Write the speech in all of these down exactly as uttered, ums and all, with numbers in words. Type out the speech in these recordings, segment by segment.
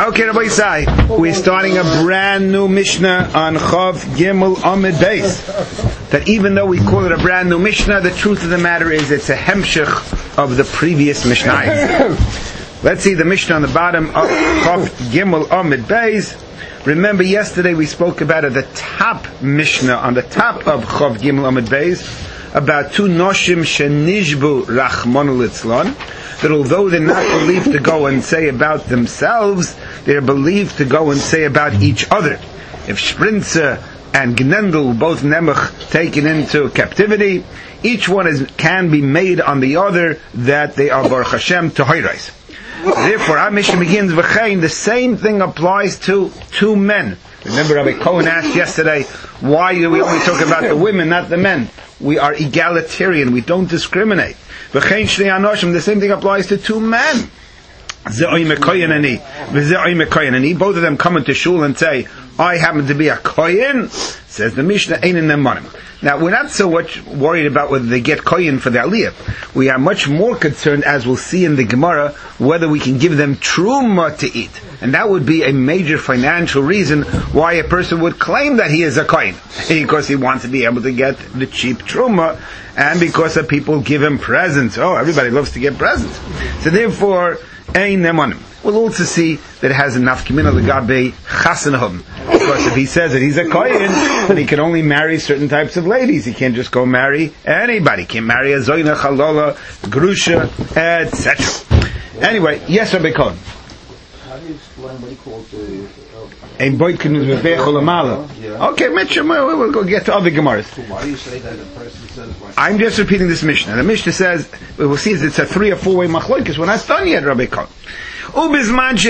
Okay, Rabbi Yisai, we're starting a brand new Mishnah on Chav Gimel Amid Beis. That even though we call it a brand new Mishnah, the truth of the matter is it's a hemshech of the previous Mishnah. Let's see the Mishnah on the bottom of Chav Gimel Amid Beis. Remember yesterday we spoke about at the top Mishnah, on the top of Chav Gimel Amid Beis, about two Noshim Shenishbu Rachmanu Litzlan, that although they're not believed to go and say about themselves, they're believed to go and say about each other. If Sprinzer and Gnendel, both Nemach, taken into captivity, each one is, can be made on the other that they are Baruch Hashem Tohirais. Therefore, our Mishnah begins v'chein. The same thing applies to two men. Remember, Rabbi Cohen asked yesterday, why do we only talk about the women, not the men? We are egalitarian. We don't discriminate. V'chein shnei anoshim. The same thing applies to two men. Ze'oi mekoyen ani, v'ze'oi mekoyen ani. Both of them come into shul and say, I happen to be a kohen. Says the Mishnah, ein in them monim. Now, we're not so much worried about whether they get kohen for the aliyah. We are much more concerned, as we'll see in the Gemara, whether we can give them truma to eat. And that would be a major financial reason why a person would claim that he is a kohen. Because he wants to be able to get the cheap truma, and because of people give him presents. Oh, everybody loves to get presents. So therefore, ein nemonim. We'll also see that it has enough kimina legabe chasanahum. Because if he says that he's a kohen, then he can only marry certain types of ladies. He can't just go marry anybody. He can't marry a zoyna, chalola, grusha, et cetera. Anyway, yes, Rabbi Cohen. How do you explain what he calls the... Ein boitkin is v'bechol amala. Okay, Mitchell, we'll go get to other Gemaras. So why do you say that a person says... I'm just repeating this Mishnah. The Mishnah says, we'll see it's a three or four way machlokes. We're not done yet, Rabbi Cohen. What happens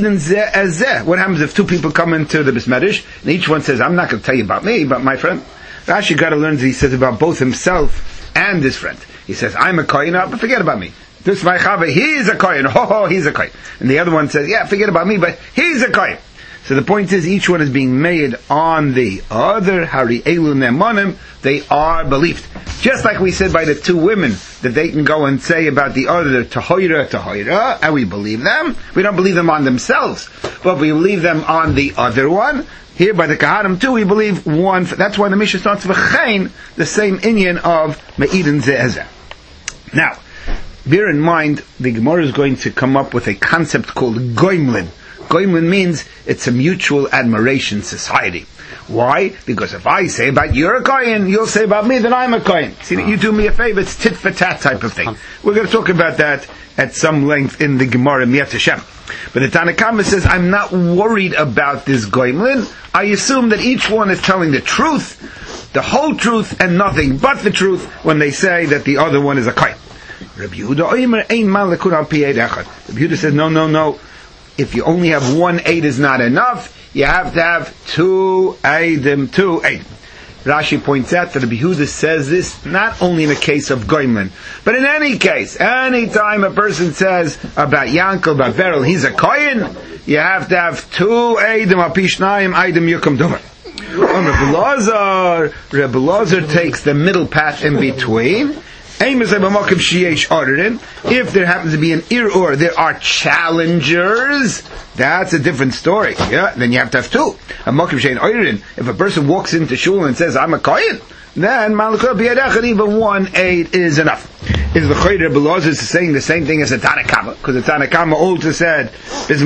if two people come into the Bismedish and each one says, I'm not going to tell you about me, but my friend? Rashi got to learn that he says about both himself and his friend. He says, I'm a kohen, but forget about me. This my chava, he's a kohen. Ho ho, he's a kohen. And the other one says, yeah, forget about me, but he's a kohen. So the point is, each one is being made on the other. Hari elu nemonim, they are believed. Just like we said by the two women, that they can go and say about the other, tahoira, tahoira, and we believe them. We don't believe them on themselves, but we believe them on the other one. Here by the Kahanim too, we believe one. That's why the Mishnah starts with v'chein, the same inyan of me'idin ze'ezeh. Now, bear in mind, the Gemara is going to come up with a concept called goimlin. Goimlin means it's a mutual admiration society. Why? Because if I say about you're a kohen, you'll say about me that I'm a kohen. See, you do me a favor, it's tit for tat type of thing. We're going to talk about that at some length in the Gemara Miyat Hashem. But the Tanna Kama says, I'm not worried about this goimlin. I assume that each one is telling the truth, the whole truth, and nothing but the truth when they say that the other one is a kohen. Rabbi Yehuda Omer ein malakut al pi eid echad. Rabbi Yehuda says, no, no, no. If you only have one aid is not enough. You have to have two eidim, two eidim. Rashi points out that Rabbi Yehuda says this not only in a case of goimlin, but in any case, any time a person says about Yankel, about Beryl, he's a kohen, you have to have two eidim, apishnayim eidim yukum dover. On Rebbe Lazar, Rebbe Lazar takes the middle path in between. If there happens to be an ir-ur, there are challengers, that's a different story. Yeah, then you have to have two. If a person walks into shul and says, I'm a kohen, then even one aid is enough. Is the Chayder Belaz is saying the same thing as the Tanna Kama, because the Tanna Kama also said, says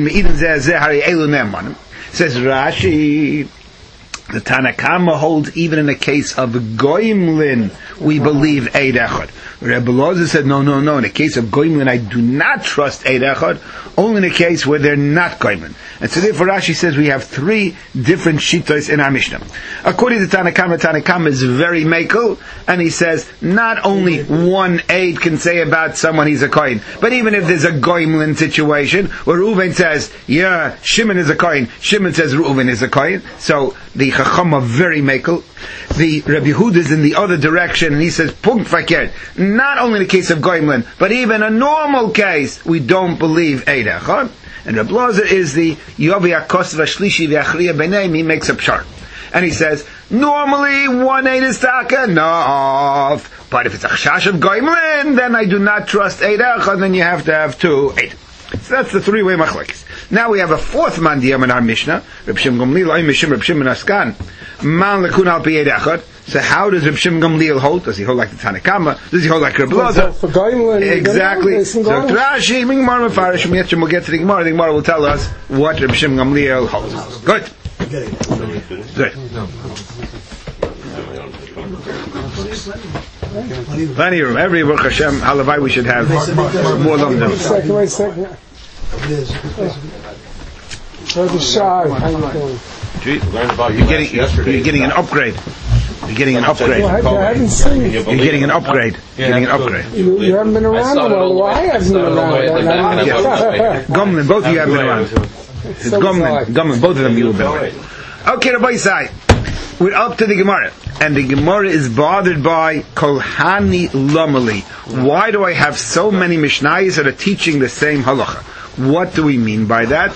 Rashi, the Tanna Kama holds even in the case of goimlin, we believe Eid Echad. Rebbe Loza said, no, no, no. In the case of goimlin, I do not trust Eid Echad, only in the case where they're not goimlin. And so therefore Rashi says we have three different shittos in our Mishnah. According to Tanna Kama, Tanna Kama is very mekel, and he says not only one aid can say about someone he's a kohen, but even if there's a goimlin situation where Reuven says, yeah, Shimon is a kohen, Shimon says Reuven is a kohen, so the Chacham are very mekel. The Rabbi Yehuda is in the other direction, and he says, punkt fakir. Not only in the case of goimlin, but even a normal case, we don't believe Eid Echad. And Rabbi Lazar is the Yovi HaKos V'Shlishi V'Achriya B'neim, he makes a pshar. And he says, normally one Eid is taka, no. But if it's a chash of goimlin, then I do not trust Eid Echad, then you have to have two Eid. So that's the three-way machlokes. Now we have a fourth man diyam in our Mishnah. Reb Shimon Gamliel, Oy Mishim, Reb Shimon Askan. Man lekun al piyed echad. So how does Reb Shimon Gamliel hold? Does he hold like the Tanakama? Does he hold like Reb Loza? Exactly. So Rashi, Gemara Mefarish, we'll get to the Gemara. The Gemara will tell us what Reb Shimon Gamliel holds. Good. Good. Plenty of room. Every Baruch Hashem, Halavai, we should have more London. Wait a second, wait a second. Brother Shai, how you doing? You're getting, you're getting an upgrade. You're getting an upgrade. Well, I, I haven't seen you. You're getting an upgrade. You're getting an upgrade. You, you haven't been around a while. Well, I haven't been around. Yeah. Gumlin, both of you have been around. It's Gumlin, Gumlin, both of them you have been around. Okay, Rabbi Yisai, we're up to the Gemara. And the Gemara is bothered by Kolhani Lomali. Why do I have so many Mishnayos that are teaching the same halacha? What do we mean by that?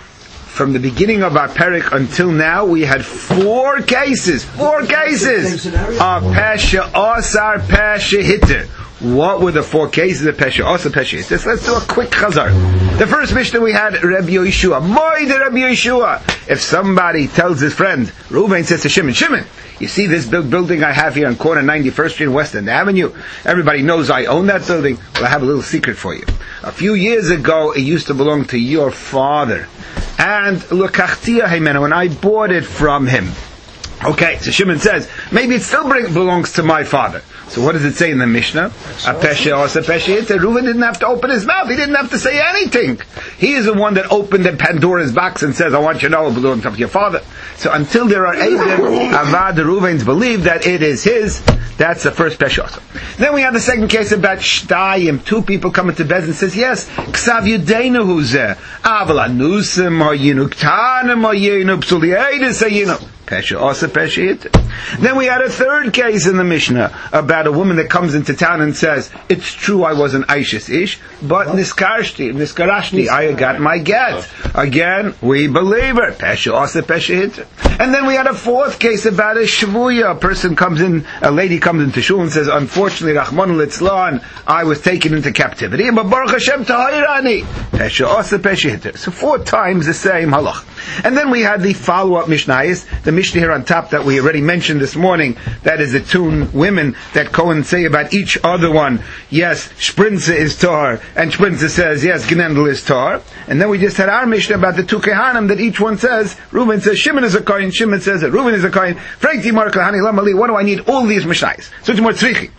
From the beginning of our Perek until now, we had four cases, four cases of Pesha Osar, Pesha Hitter. What were the four cases of Pesha Osar, Pesha Hitter? Let's do a quick chazar. The first Mishnah we had, Rabbi Yeshua. Moide Rabbi Yeshua. If somebody tells his friend, Reuven says to Shimon, Shimon, you see this building I have here on corner ninety-first Street and West End Avenue? Everybody knows I own that building. Well, I have a little secret for you. A few years ago, it used to belong to your father. And L'kachtia Heimenu, and I bought it from him. Okay, so Shimon says, maybe it still bring, belongs to my father. So what does it say in the Mishnah? A pesha osa pesha hitter. Reuven didn't have to open his mouth. He didn't have to say anything. He is the one that opened the Pandora's box and says, I want you to know it belongs to your father. So until there are Eidim, Avad Reuvens believe that it is his. That's the first pesha osa. Then we have the second case about Shtayim. Two people come into Bez and says, yes, Ksav Yudeinu huzeh. Aval anusim hayinu ktanim hayinu psuliedis hayinu. Pesha osa pesha hitter. Then we had a third case in the Mishnah about a woman that comes into town and says, it's true I was an Aishis Ish, but Niskarshti, Niskarashti, I got my get. Again, we believe her. Pesha osa pesha hitter. And then we had a fourth case about a Shvuya. A person comes in, a lady comes into shul and says, unfortunately, Rahman Litzlan, I was taken into captivity. But Baruch Hashem Tahirani. Pesha osa pesha hitter. So four times the same halach. And then we had the follow-up Mishnayos, the Mishnah here on top that we already mentioned this morning, that is the two women that Cohen say about each other one, yes, Sprinza is Tar, and Sprinza says, yes, Gnendel is Tar. And then we just had our Mishnah about the two Kehanim that each one says, Reuven says, Shimon is a Kohen, Shimon says that Reuven is a Kohen, Frankti Mar Kohani Lamali, what do I need all these Mishnayos? So it's more tzrichi.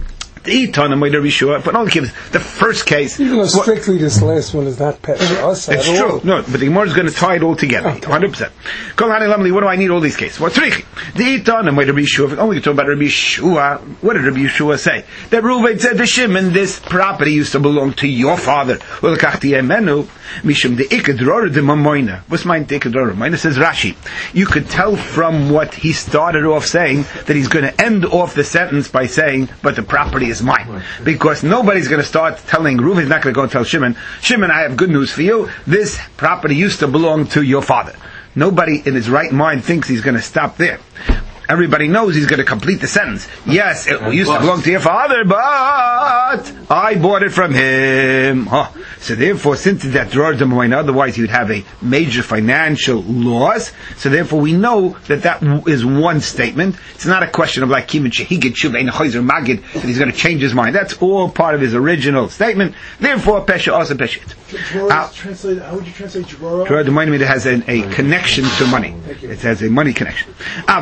The Itan and Rishua, but only gives the first case. Even though strictly this last one is not Pesha Osa. It's true. No, but the Gemara is going to tie it all together. Okay. one hundred percent. Kol Hani Lamli, what do I need all these cases? Well, Tzrichi. The Itan and Rishua, only talk about Rabbi Yeshua. What did Rabbi Yeshua say? That Reuven said to Shimon, this property used to belong to your father. Well, Kachti Emenu, Mishum de Ikadror de Mamoina. What's mine de Ikadror? Mamoina says Rashi. You could tell from what he started off saying that he's going to end off the sentence by saying, but the property is mine. Because nobody's going to start telling, Reuven's not going to go and tell Shimon, Shimon, I have good news for you. This property used to belong to your father. Nobody in his right mind thinks he's going to stop there. Everybody knows he's going to complete the sentence. Yes, it used to belong to your father, but I bought it from him. Huh. So therefore, since it's that drawer de moina, otherwise he would have a major financial loss. So therefore, we know that that is one statement. It's not a question of like Kivin Shehigid Shuvein Chayzer Magid that he's going to change his mind. That's all part of his original statement. Therefore, Pesha also Peshit. Uh, how would you translate Drawer? Drawer de moina has a, a connection to money. It has a money connection.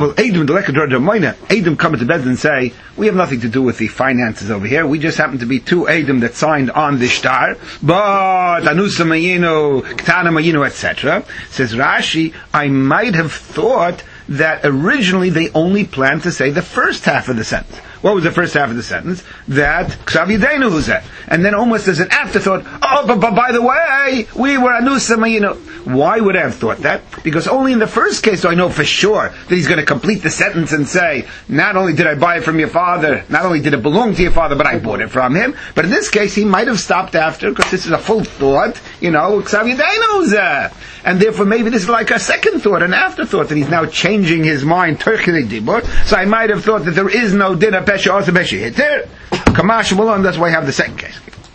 Edom come to bed and say, we have nothing to do with the finances over here. We just happen to be two Edom that signed on the shtar. But Anusa Mayino, Ktana Mayino, et cetera. Says Rashi, I might have thought that originally they only planned to say the first half of the sentence. What was the first half of the sentence? That Ksav Yidenu Huzeh. And then almost as an afterthought, oh, but, but by the way, we were Anusa Mayino. Why would I have thought that? Because only in the first case do I know for sure that he's going to complete the sentence and say, not only did I buy it from your father, not only did it belong to your father, but I bought it from him. But in this case, he might have stopped after, because this is a full thought, you know, Ksav Yidenu Huzeh. And therefore maybe this is like a second thought, an afterthought, that he's now changing his mind. So I might have thought that there is no dinner pesha also pesha hitter. Kamash Mulon, that's why I have the second case.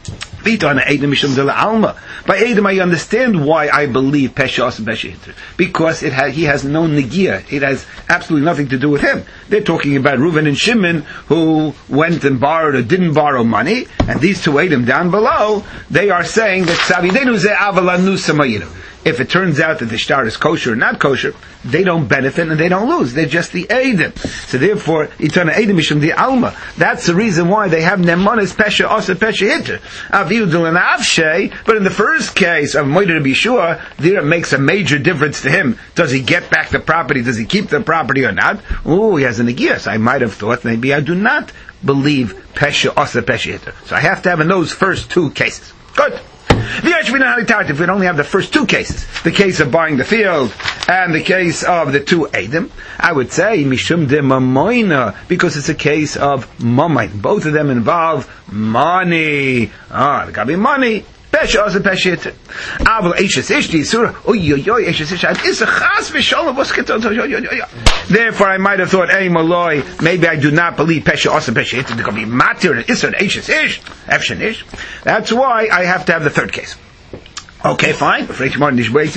By Edom, I understand why I believe Pesha Asa Pesha Hitr. Because it ha- he has no negia. It has absolutely nothing to do with him. They're talking about Reuven and Shimon, who went and borrowed or didn't borrow money, and these two Edom down below, they are saying that Savidenu Ze Avalanu Samayiru. If it turns out that the shtar is kosher or not kosher, they don't benefit and they don't lose. They're just the Edom. So therefore, Itana Edom Mishum the Alma. That's the reason why they have Nemanis Pesha Asa Pesha Hitter. Aviyudul and Avshay, but in the first case of Moeder to be sure, there it makes a major difference to him. Does he get back the property? Does he keep the property or not? Oh, he has an Agias. I might have thought maybe I do not believe Pesha Asa Pesha Hitter. So I have to have in those first two cases. Good. If we only have the first two cases, the case of buying the field and the case of the two Edom, I would say Mishum de Mamoina, because it's a case of Mamoin. Both of them involve money. Ah, there gotta be money. Pesha also pesha it. Aval Eishes Ishti Surah. Oy oy oy Eishes Ishti. It's a chas v'sholem. What's get on? Therefore, I might have thought, hey Malloy, maybe I do not believe pesha also pesha it. There could be matir. It's an Eishes Ish. Efshen Ish. That's why I have to have the third case. Okay, fine. What do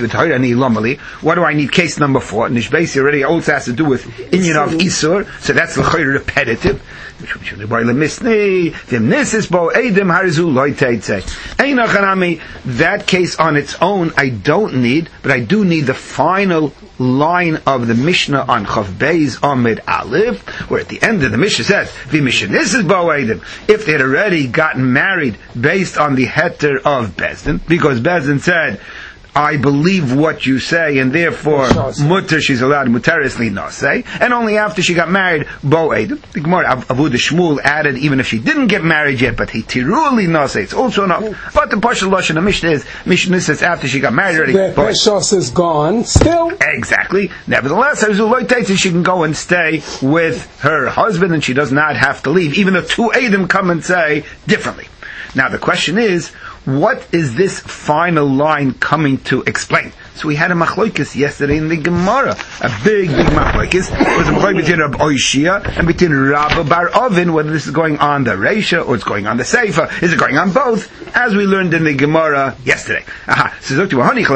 I need case number four? Nishbesi already also has to do with Inyan of Isur, so that's the repetitive. That case on its own I don't need, but I do need the final line of the Mishnah on Chav Beis Amid Aleph, where at the end of the Mishnah says, if they had already gotten married based on the heter of Bezdin, because Bezdin said, I believe what you say, and therefore, mutter, she's allowed mutarisly naseh, and only after she got married, bo edom. The Gemara, Avu de Shmuel added, even if she didn't get married yet, but he tiruli naseh, it's also enough. But the Pashal Lashon, the Mishnah is, Mishnah says after she got married already. The Peshos is gone, still. Exactly. Nevertheless, she can go and stay with her husband, and she does not have to leave, even though two edom come and say differently. Now the question is, what is this final line coming to explain? So we had a machloikis yesterday in the Gemara, a big, big machloikis. It was a machloikis between Rabbi Oishia and between Rabbi Bar Ovin, whether this is going on the Reisha or it's going on the Seifa. Is it going on both? As we learned in the Gemara yesterday. Aha. So if you're going to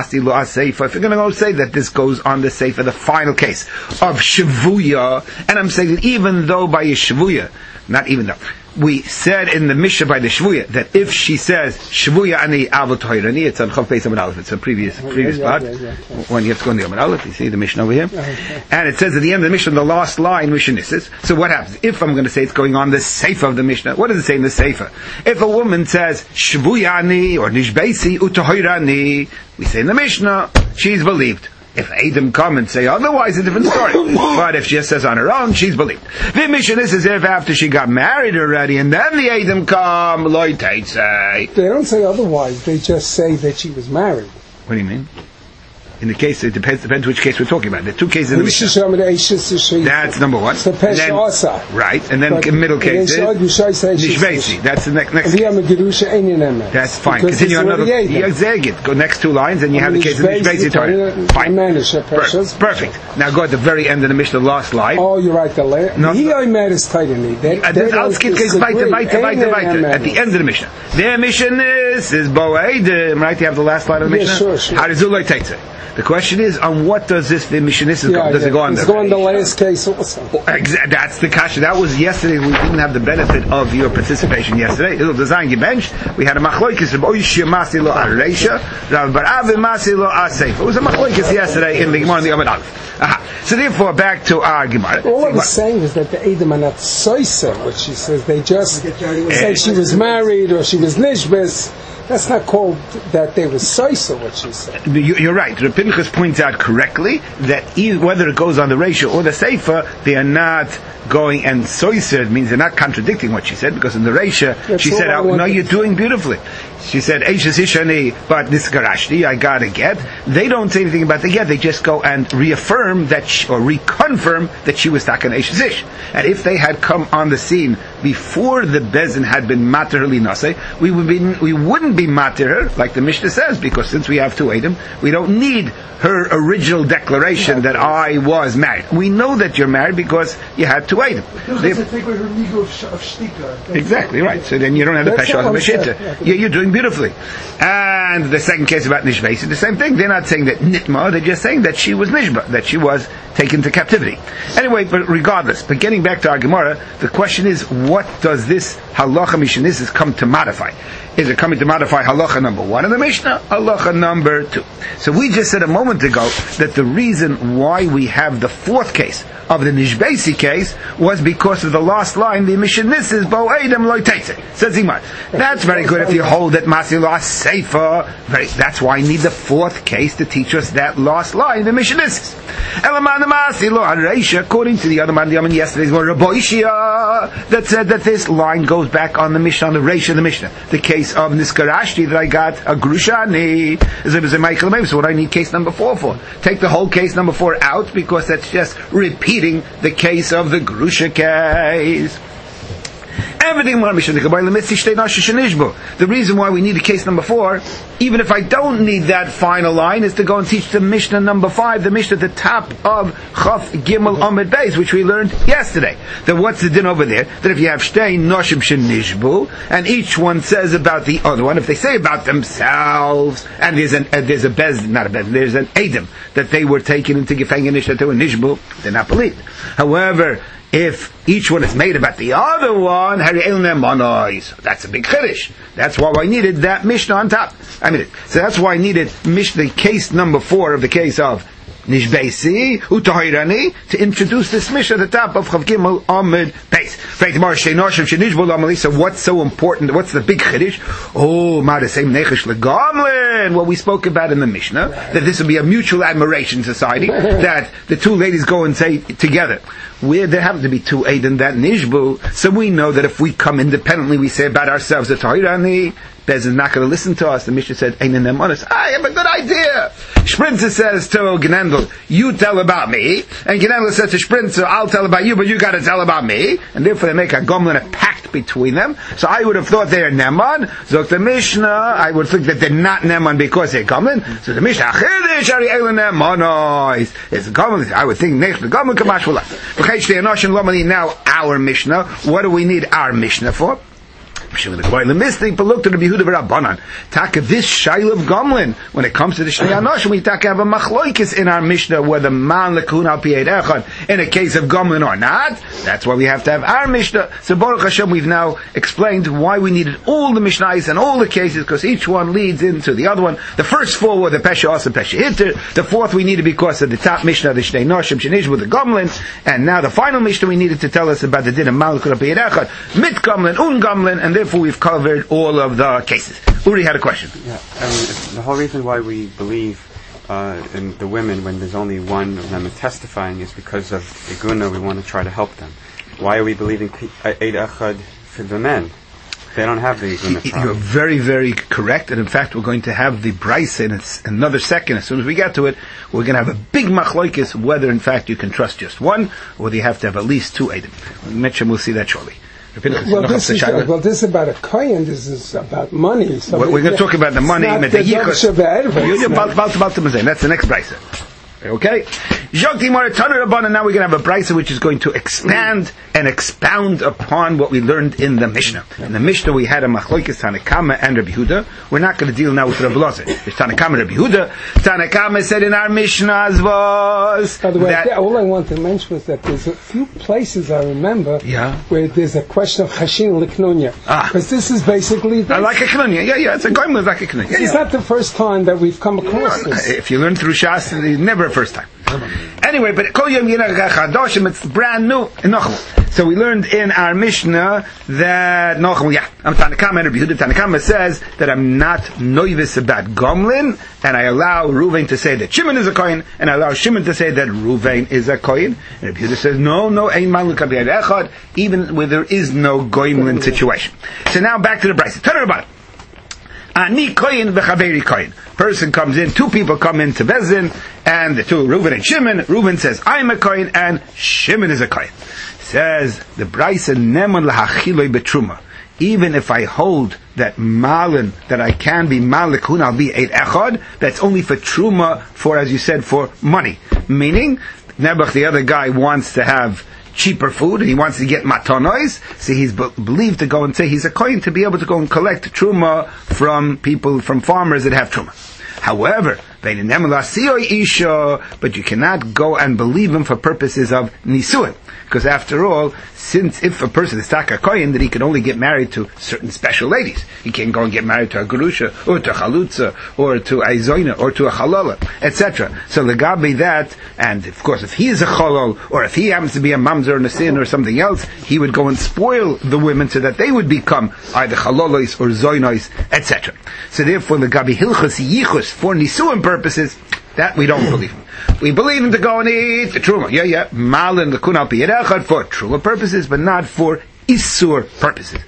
go say that this goes on the Seifa, the final case of Shavuya, and I'm saying that even though by a Shavuya, not even though, we said in the Mishnah by the Shvuya that if she says Shvuya ani avot toirani, it's on Chav Beis Amud Aleph. It's a previous previous yeah, part. Yeah, yeah, yeah. When you have to go on the Amud Aleph, you see the Mishnah over here, and it says at the end of the Mishnah, the last line Mishnah. So what happens if I'm going to say it's going on the Seifa of the Mishnah? What does it say in the Seifa? If a woman says Shvuya ani or Nishbeisi utoirani, we say in the Mishnah she's believed. If Edom come and say otherwise, a different story. But if she just says on her own, she's believed. The Mishnah is as if after she got married already, and then the Edom come, loy say. They don't say otherwise. They just say that she was married. What do you mean? In the case, it depends depends which case we're talking about. There are two cases in the Mishnah. That's number one. And then, right, and then the middle case is Nishbeisi. That's the next next case. That's fine. Continue another. Go next two lines, and you have the case of Nishbeisi. Fine. Perfect. Now go at the very end of the Mishnah, the last line. Oh, you're right. The last. No, he met his title. At the end of the Mishnah. Their mission is is Boedim. Right? You have the last line of the Mishnah. How does Zulay take it? The question is, on what does this the Mishnah yeah, go? Does yeah. it go on it's the? It's going the last case also. Oh, exa- that's the kasha. That was yesterday. We didn't have the benefit of your participation yesterday. It'll design your bench. We had a machloikis of Oishia Masilo Areisha, Rav Barav Masilo Aseifa. It was a machloikis yesterday in the Gemara in the Amud Aleph. Aha. So therefore, back to our Gemara. All I was saying is that the Edom are not soisa, what she says. They just say she was married or she was nishbis. That's not called that they were soisa, what she said. You're right. Rav Pinchas points out correctly that either, whether it goes on the ratio or the seifa, they are not going and soisa. It means they're not contradicting what she said, because in the ratio she said, oh, no, you're doing beautifully. she said, Eishes Ishani, but Niskarashti, I got a get. They don't say anything about the get, they just go and reaffirm that, she, or reconfirm that she was Takan Eishes Ish. And if they had come on the scene before the Bezin had been Mater Linase, we would be, we wouldn't be Mater her, like the Mishnah says, because since we have two Edom, we don't need her original declaration that I was married. We know that you're married because you had two Edom. Exactly, right. So then you don't have the Pesha of Meshita. Yeah, you're doing beautifully. And the second case about Nishbais is the same thing. They're not saying that Nitma, they're just saying that she was Nishba, that she was taken to captivity. Anyway, but regardless, but getting back to our Gemara, the question is, what does this halacha mishanisis come to modify? Is it coming to modify halacha number one in the Mishnah, halacha number two? So we just said a moment ago that the reason why we have the fourth case of the Nishbeisi case was because of the last line, the Mishanisis bo Edom loy teitze. Says Imar. That's very good if you hold that Masi lo Seifa. Very. That's why I need the fourth case to teach us that last line, the Mishanisis. Elaman Masi lo Reisha, according to the other man, the Yaman yesterday's were Raboishia, that said that this line goes back on the Mishnah, on the Reisha of the Mishnah. The case of Niskarashti that I got, a Grushani, is it was a Michael Maybe. So what do I need case number four for? Take the whole case number four out, because that's just repeating the case of the Grusha case. Everything the reason why we need a case number four, even if I don't need that final line, is to go and teach the Mishnah number five, the Mishnah at the top of Chaf Gimel Amud Beis, which we learned yesterday. Then what's the din over there? That if you have Shtei Noshim Shenishbu, and each one says about the other one, if they say about themselves, and there's an uh, there's a bez, not a bez, there's an Edom that they were taken into Gefangenish, that they were Nishbu, they're not believed. However, if each one is made about the other one, that's a big chiddush. That's why I needed that Mishnah on top. I mean, so that's why I needed Mishnah, case number four of the case of Nishbeisi Utahirani, to introduce this Mishnah at the top of Chav Gimel Amud Beis. So what's so important? What's the big chiddush? Oh, Ma'aseh Nechesh Legamlin. What we spoke about in the Mishnah, that this would be a mutual admiration society, that the two ladies go and say together, where there happen to be two Eidim that Nishbu, so we know that if we come independently, we say about ourselves, that Tahirani, Bez is not going to listen to us. The Mishnah said, Ein them honest. I have a good idea. Sprinter says to Gnendel, you tell about me. And Gnendel says to Sprinter, I'll tell about you, but you got to tell about me. And therefore they make a gomlin, a pact between them. So I would have thought they're Neman. Zok the Mishnah, I would think that they're not Neman because they're gomlin. So the Mishnah, Chidish Ari Eilen Nemanos. It's gomlin. I would think Nech the gomlin Kamash V'la. Now our Mishnah. What do we need our Mishnah for? But look to the Yehuda Rabbanan. Taka this Shail of Gomlin. When it comes to the Shnei Anoshim, we taka have a machloikis in our Mishnah whether man lekun al pi echad in a case of Gomlin or not. That's why we have to have our Mishnah. So Baruch Hashem, we've now explained why we needed all the Mishnahs and all the cases, because each one leads into the other one. The first four were the Pesha Asa Pesha Hitter. The fourth we needed because of the top Mishnah, the Shnei Anoshim Shenish with the Gomlin, and now the final Mishnah we needed to tell us about the din of man lekun al pi echad, mit Gomlin, un Gomlin, and therefore we've covered all of the cases. Uri had a question. Yeah, I mean, the whole reason why we believe uh, in the women when there's only one of them testifying is because of Iguna. We want to try to help them. Why are we believing Eid Echad for the men? They don't have the Iguna problem. You're very, very correct, and in fact we're going to have the Braisa in another second. As soon as we get to it, we're going to have a big machloikis whether in fact you can trust just one, or whether you have to have at least two Eidim. Mention, we'll see that shortly. Well this, is, uh, well, this is about a kohen. This is about money. So we're, we're going to talk about the money. That's the next brisa. Okay? Now we're going to have a brisa which is going to expand and expound upon what we learned in the Mishnah. In the Mishnah we had a machlokes Tanakama and Rabbi Yehuda. We're not going to deal now with Rabbi Elazar. It's Tanakama and Rabbi Yehuda. Tanakama said in our Mishnah was by the way, that all I want to mention was that there's a few places I remember yeah. where there's a question of Chashin Liknunya. Ah. Because this is basically this. I like a Knunya. Yeah, yeah, it's a goyim like a Knunya. It's yeah. not the first time that we've come across no, this. If you learn through Shas, it's never a first time. Anyway, but it's brand new. So we learned in our Mishnah that Nochel, yeah, I'm Tanakama and Rabbi Yehuda. Tanakama says that I'm not noivis about Gomlin, and I allow Ruvain to say that Shimon is a kohen, and I allow Shimon to say that Ruvain is a kohen. And Rabbi Yehuda says no, no, ein man l'kabiyad echad, even where there is no Gomlin situation. So now back to the Brisa. Tell her about it. Ani koyin v'chaveri koyin. Person comes in, two people come in to Bezin, and the two, Reuven and Shimon. Reuven says, I'm a koyin, and Shimon is a koyin. Says, the Braisa neman lahachiloi betruma. Even if I hold that malin, that I can be malikun, I'll be eight echad, that's only for truma, for, as you said, for money. Meaning, Nebuch, the other guy, wants to have cheaper food, and he wants to get matonois, so he's be- believed to go and say he's a kohen to be able to go and collect truma from people, from farmers that have truma. However, but you cannot go and believe him for purposes of nisuin. Because after all, since if a person is taka kohen, that he can only get married to certain special ladies. He can't go and get married to a gerusha, or to a chalutza, or to a zoina, or to a chalala, et cetera. So legabe that, and of course if he is a chalal, or if he happens to be a mamzer or nasin or something else, he would go and spoil the women so that they would become either chalalos or zoinos, et cetera. So therefore legabe hilchos yichus for nisuin purposes, that we don't believe him. We believe him to go and eat the truma. Yeah, yeah. Malin the kunal piyerechad for truma purposes, but not for isur purposes.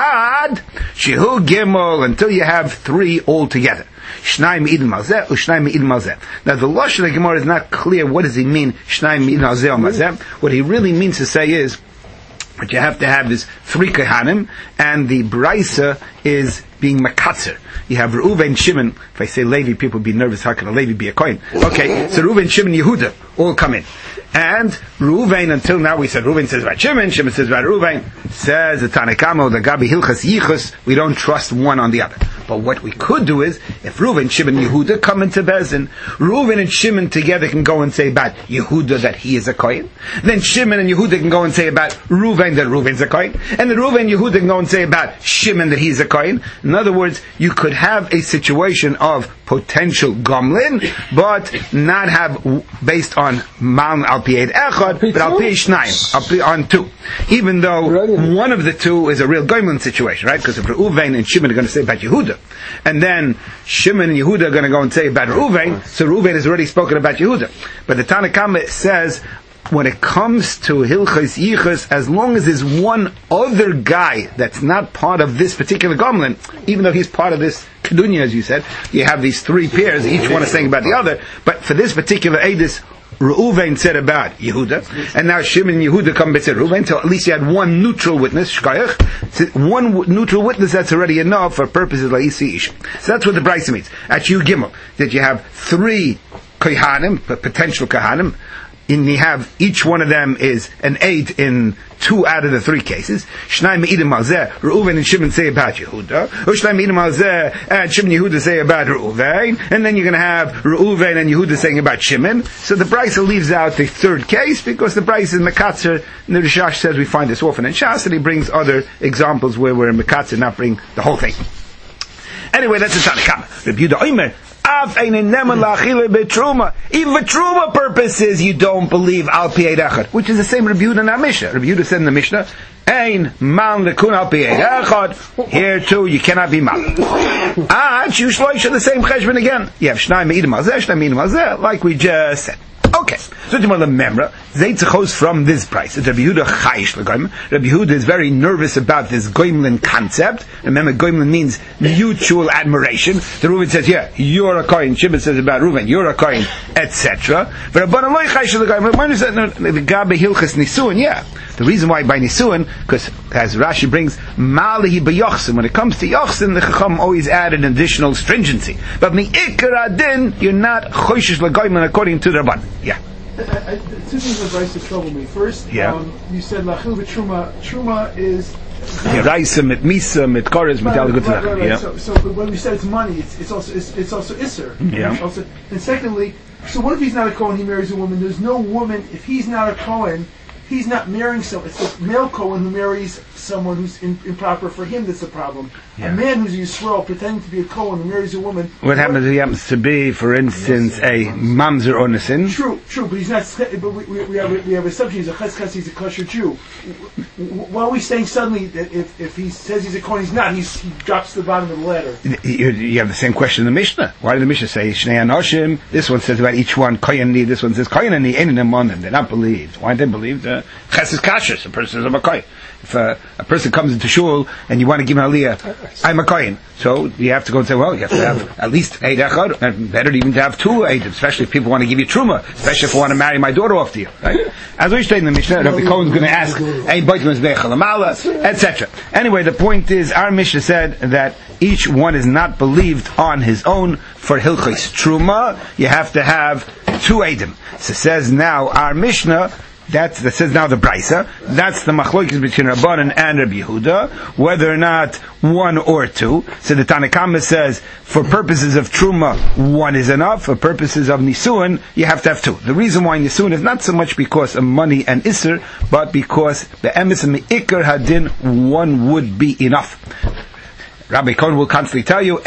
Ad shehu gimel until you have three altogether. Shnai me'idin malzeh, u'shnai me'idin malzeh. Now the lashon of Gemara is not clear. What does he mean? Shnai me'idin malzeh or malzeh? What he really means to say is, what you have to have is three kohanim, and the brisa is being makatzer. You have Reuven, Shimon. If I say Levi, people be nervous. How can a Levi be a kohen? Okay, so Reuven, Shimon, Yehuda all come in. And Reuven, until now we said Reuven says about Shimon, Shimon says about Reuven. Says the Tanakama, the Gabi Hilchas Yichus, we don't trust one on the other. But what we could do is, if Reuven, Shimon, Yehuda come into Bezin, Reuven and Shimon together can go and say about Yehuda that he is a kohen. Then Shimon and Yehuda can go and say about Reuven that Reuven's a kohen. And then Reuven and Yehuda can go and say about Shimon that he's a kohen. In other words, you could have a situation of potential gomlin, but not have based on mal al pi echad, but al pi shnayim, on two. Even though one of the two is a real gomlin situation, right? Because if Reuven and Shimon are going to say about Yehuda, and then Shimon and Yehuda are going to go and say about Reuven, so Reuven has already spoken about Yehuda. But the Tanakama says, when it comes to Hilchos Yichus, as long as there's one other guy that's not part of this particular gomlin, even though he's part of this kedunya, as you said, you have these three pairs, each one is saying about the other, but for this particular Eidus, Reuven said about Yehuda, and now Shimon and Yehuda come and said Reuven, so at least you had one neutral witness, Shkayach, so one w- neutral witness, that's already enough for purposes like Isi Ish. So that's what the Brisa means. At Yu Gimel, that you have three Kohanim, potential Kohanim, and you have each one of them is an eight in two out of the three cases. Shnai me'idim malzeh, Reuven and Shimon say about Yehuda. Or Shnai me'idim malzeh, and Shimon and Yehuda say about Reuven. And then you're going to have Reuven and Yehuda saying about Shimon. So the Brisa leaves out the third case, because the Brisa is Mekatzer. And the Rishash says we find this often in Shas, and he brings other examples where we're in Mekatzer, not bring the whole thing. Anyway, that's the Tanakama. Rabbi Yehuda Omer, even for truma purposes, you don't believe al pi echad, which is the same Rabbi Yehuda in our Mishnah. Rabbi Yehuda said in the Mishnah, "Ein man lekun al pi echad." Here too, you cannot be mal. Ah, you shloish the same cheshbon again. You have shnai me'idim malzeh, shnai me'idim malzeh, like we just said. Okay, so the memra zeitzachos from this price. It's Rabbi Yehuda chayish l'goyim. Rabbi Yehuda is very nervous about this goymlin concept. Remember, goymlin means mutual admiration. The Reuven says, "Yeah, you're a kohen." Shimon says about Reuven, "You're a kohen," et cetera. But Rabbanan lo chayish l'goyim. Rabbanan said, "The gabe hilchas nisuin." Yeah, the reason why by nisuin, because as Rashi brings, malihi b'yochsin. When it comes to yochsin, the chacham always added an additional stringency. But mi'ikar adin, you're not choishish l'goyim according to the Rabbanan. Yeah. I, I, two things advice that trouble me. First, yeah. um, you said lachil v'truma. Truma is Raisa mit Misa mit Koris mit all good Sachen. Yeah. So, so when we said it's money, it's, it's also it's, it's also Isser. Yeah. Also, and secondly, so what if he's not a Kohen? He marries a woman. There's no woman. If he's not a Kohen, he's not marrying someone. It's the male Kohen who marries someone who's in, improper for him. That's the problem. Yeah. A man who's a Yisrael pretending to be a Kohen who marries a woman. What happens if he happens to be, for instance, a mamzer or nesin? True, true, but he's not. But we, we, we have a, we have a assumption he's a cheskas, he's a kosher Jew. Why are we saying suddenly that if, if he says he's a Kohen, he's not? He's, he drops to the bottom of the ladder. You, you have the same question in the Mishnah. Why did the Mishnah say Shnei Anoshim? This one says about each one Koyani. This one says Koyani. Ain't in them on them. They're not believed. Why aren't they believed? Uh, Ches is kashrus. A person is a Kohen. If a, a person comes into shul and you want to give him aliyah, I'm a kohen. So you have to go and say, well, you have to have at least eight echad, and better even to have two eight, especially if people want to give you truma, especially if I want to marry my daughter off to you. Right? As we state in the Mishnah, Rabbi Cohen's going to ask, et cetera. Anyway, the point is, our Mishnah said that each one is not believed on his own. For Hilchos Truma, you have to have two eidim. So it says now, our Mishnah, That's, that says now the Braisa, that's the machlokes between Rabbanan and Rabbi Yehuda, whether or not one or two. So the Tanna Kama says, for purposes of Truma, one is enough. For purposes of Nisuin, you have to have two. The reason why Nisuin is not so much because of money and Isser, but because the Emes and the Ikar Hadin, one would be enough. Rabbi Cohen will constantly tell you,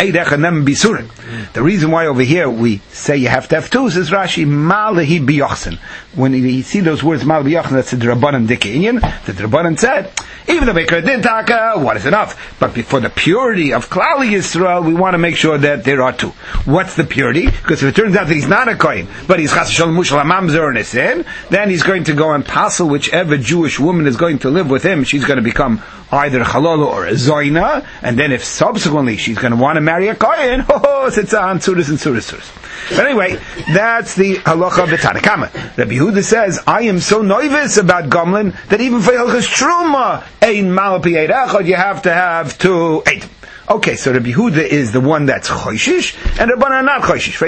the reason why over here we say you have to have two is Rashi, Malahi B'yochsen. When you see those words, Malahi B'yochsen, that's the Drabanan Dikeinyan. The Drabanan said, even the Beker Din Taka, one is enough. But for the purity of Klali Yisrael, we want to make sure that there are two. What's the purity? Because if it turns out that he's not a Kohen, but he's Chas Shalom Mushal HaMamzer and a sin, then he's going to go and passel whichever Jewish woman is going to live with him. She's going to become either a Halal or a Zoina, and then if subsequently she's going to want to marry a Kohen, oh, it's on Sudas and Sudas Sudas. But anyway, that's the halacha of the Tanna Kama. Rabbi Yehuda says, I am so nervous about Gomlin that even for Hilchos Truma, ein malapi eid echad, you have to have two eight. Okay, so Rabbi Yehuda is the one that's choishish, and Rabbanan are not choishish.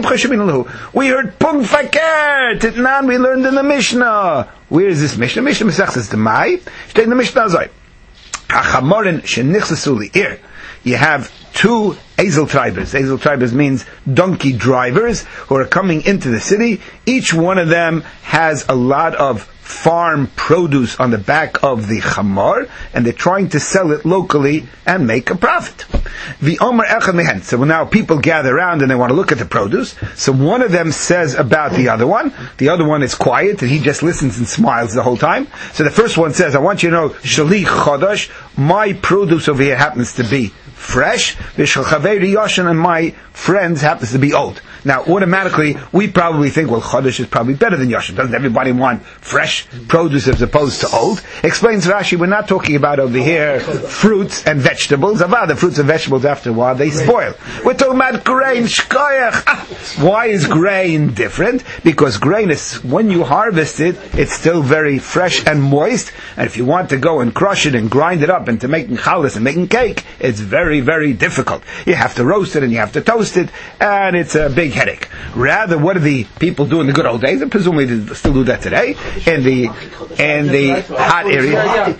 We heard pung fakir, titnan, we learned in the Mishnah. Where is this Mishnah? Mishnah Mesechtes Demai. Stay in the Mishnah Azai. Hachamorin shenichsasu li'ir. You have two Ezel tribers. Ezel tribers means donkey drivers who are coming into the city. Each one of them has a lot of farm produce on the back of the chamor, and they're trying to sell it locally and make a profit. The Omer Echad Mehen. So now people gather around and they want to look at the produce. So one of them says about the other one. The other one is quiet and he just listens and smiles the whole time. So the first one says, I want you to know, Shali Chodosh, my produce over here happens to be fresh, and my friends happens to be old. Now, automatically, we probably think, well, Chodesh is probably better than Yashin. Doesn't everybody want fresh produce as opposed to old? Explains Rashi, we're not talking about over here fruits and vegetables. About the fruits and vegetables, after a while, they spoil. We're talking about grain, shkoyach. Ah, why is grain different? Because grain is, when you harvest it, it's still very fresh and moist. And if you want to go and crush it and grind it up into making challah and making cake, it's very, very difficult. You have to roast it and you have to toast it, and it's a big headache. Rather, what do the people do in the good old days? And presumably they still do that today in the in the hot area.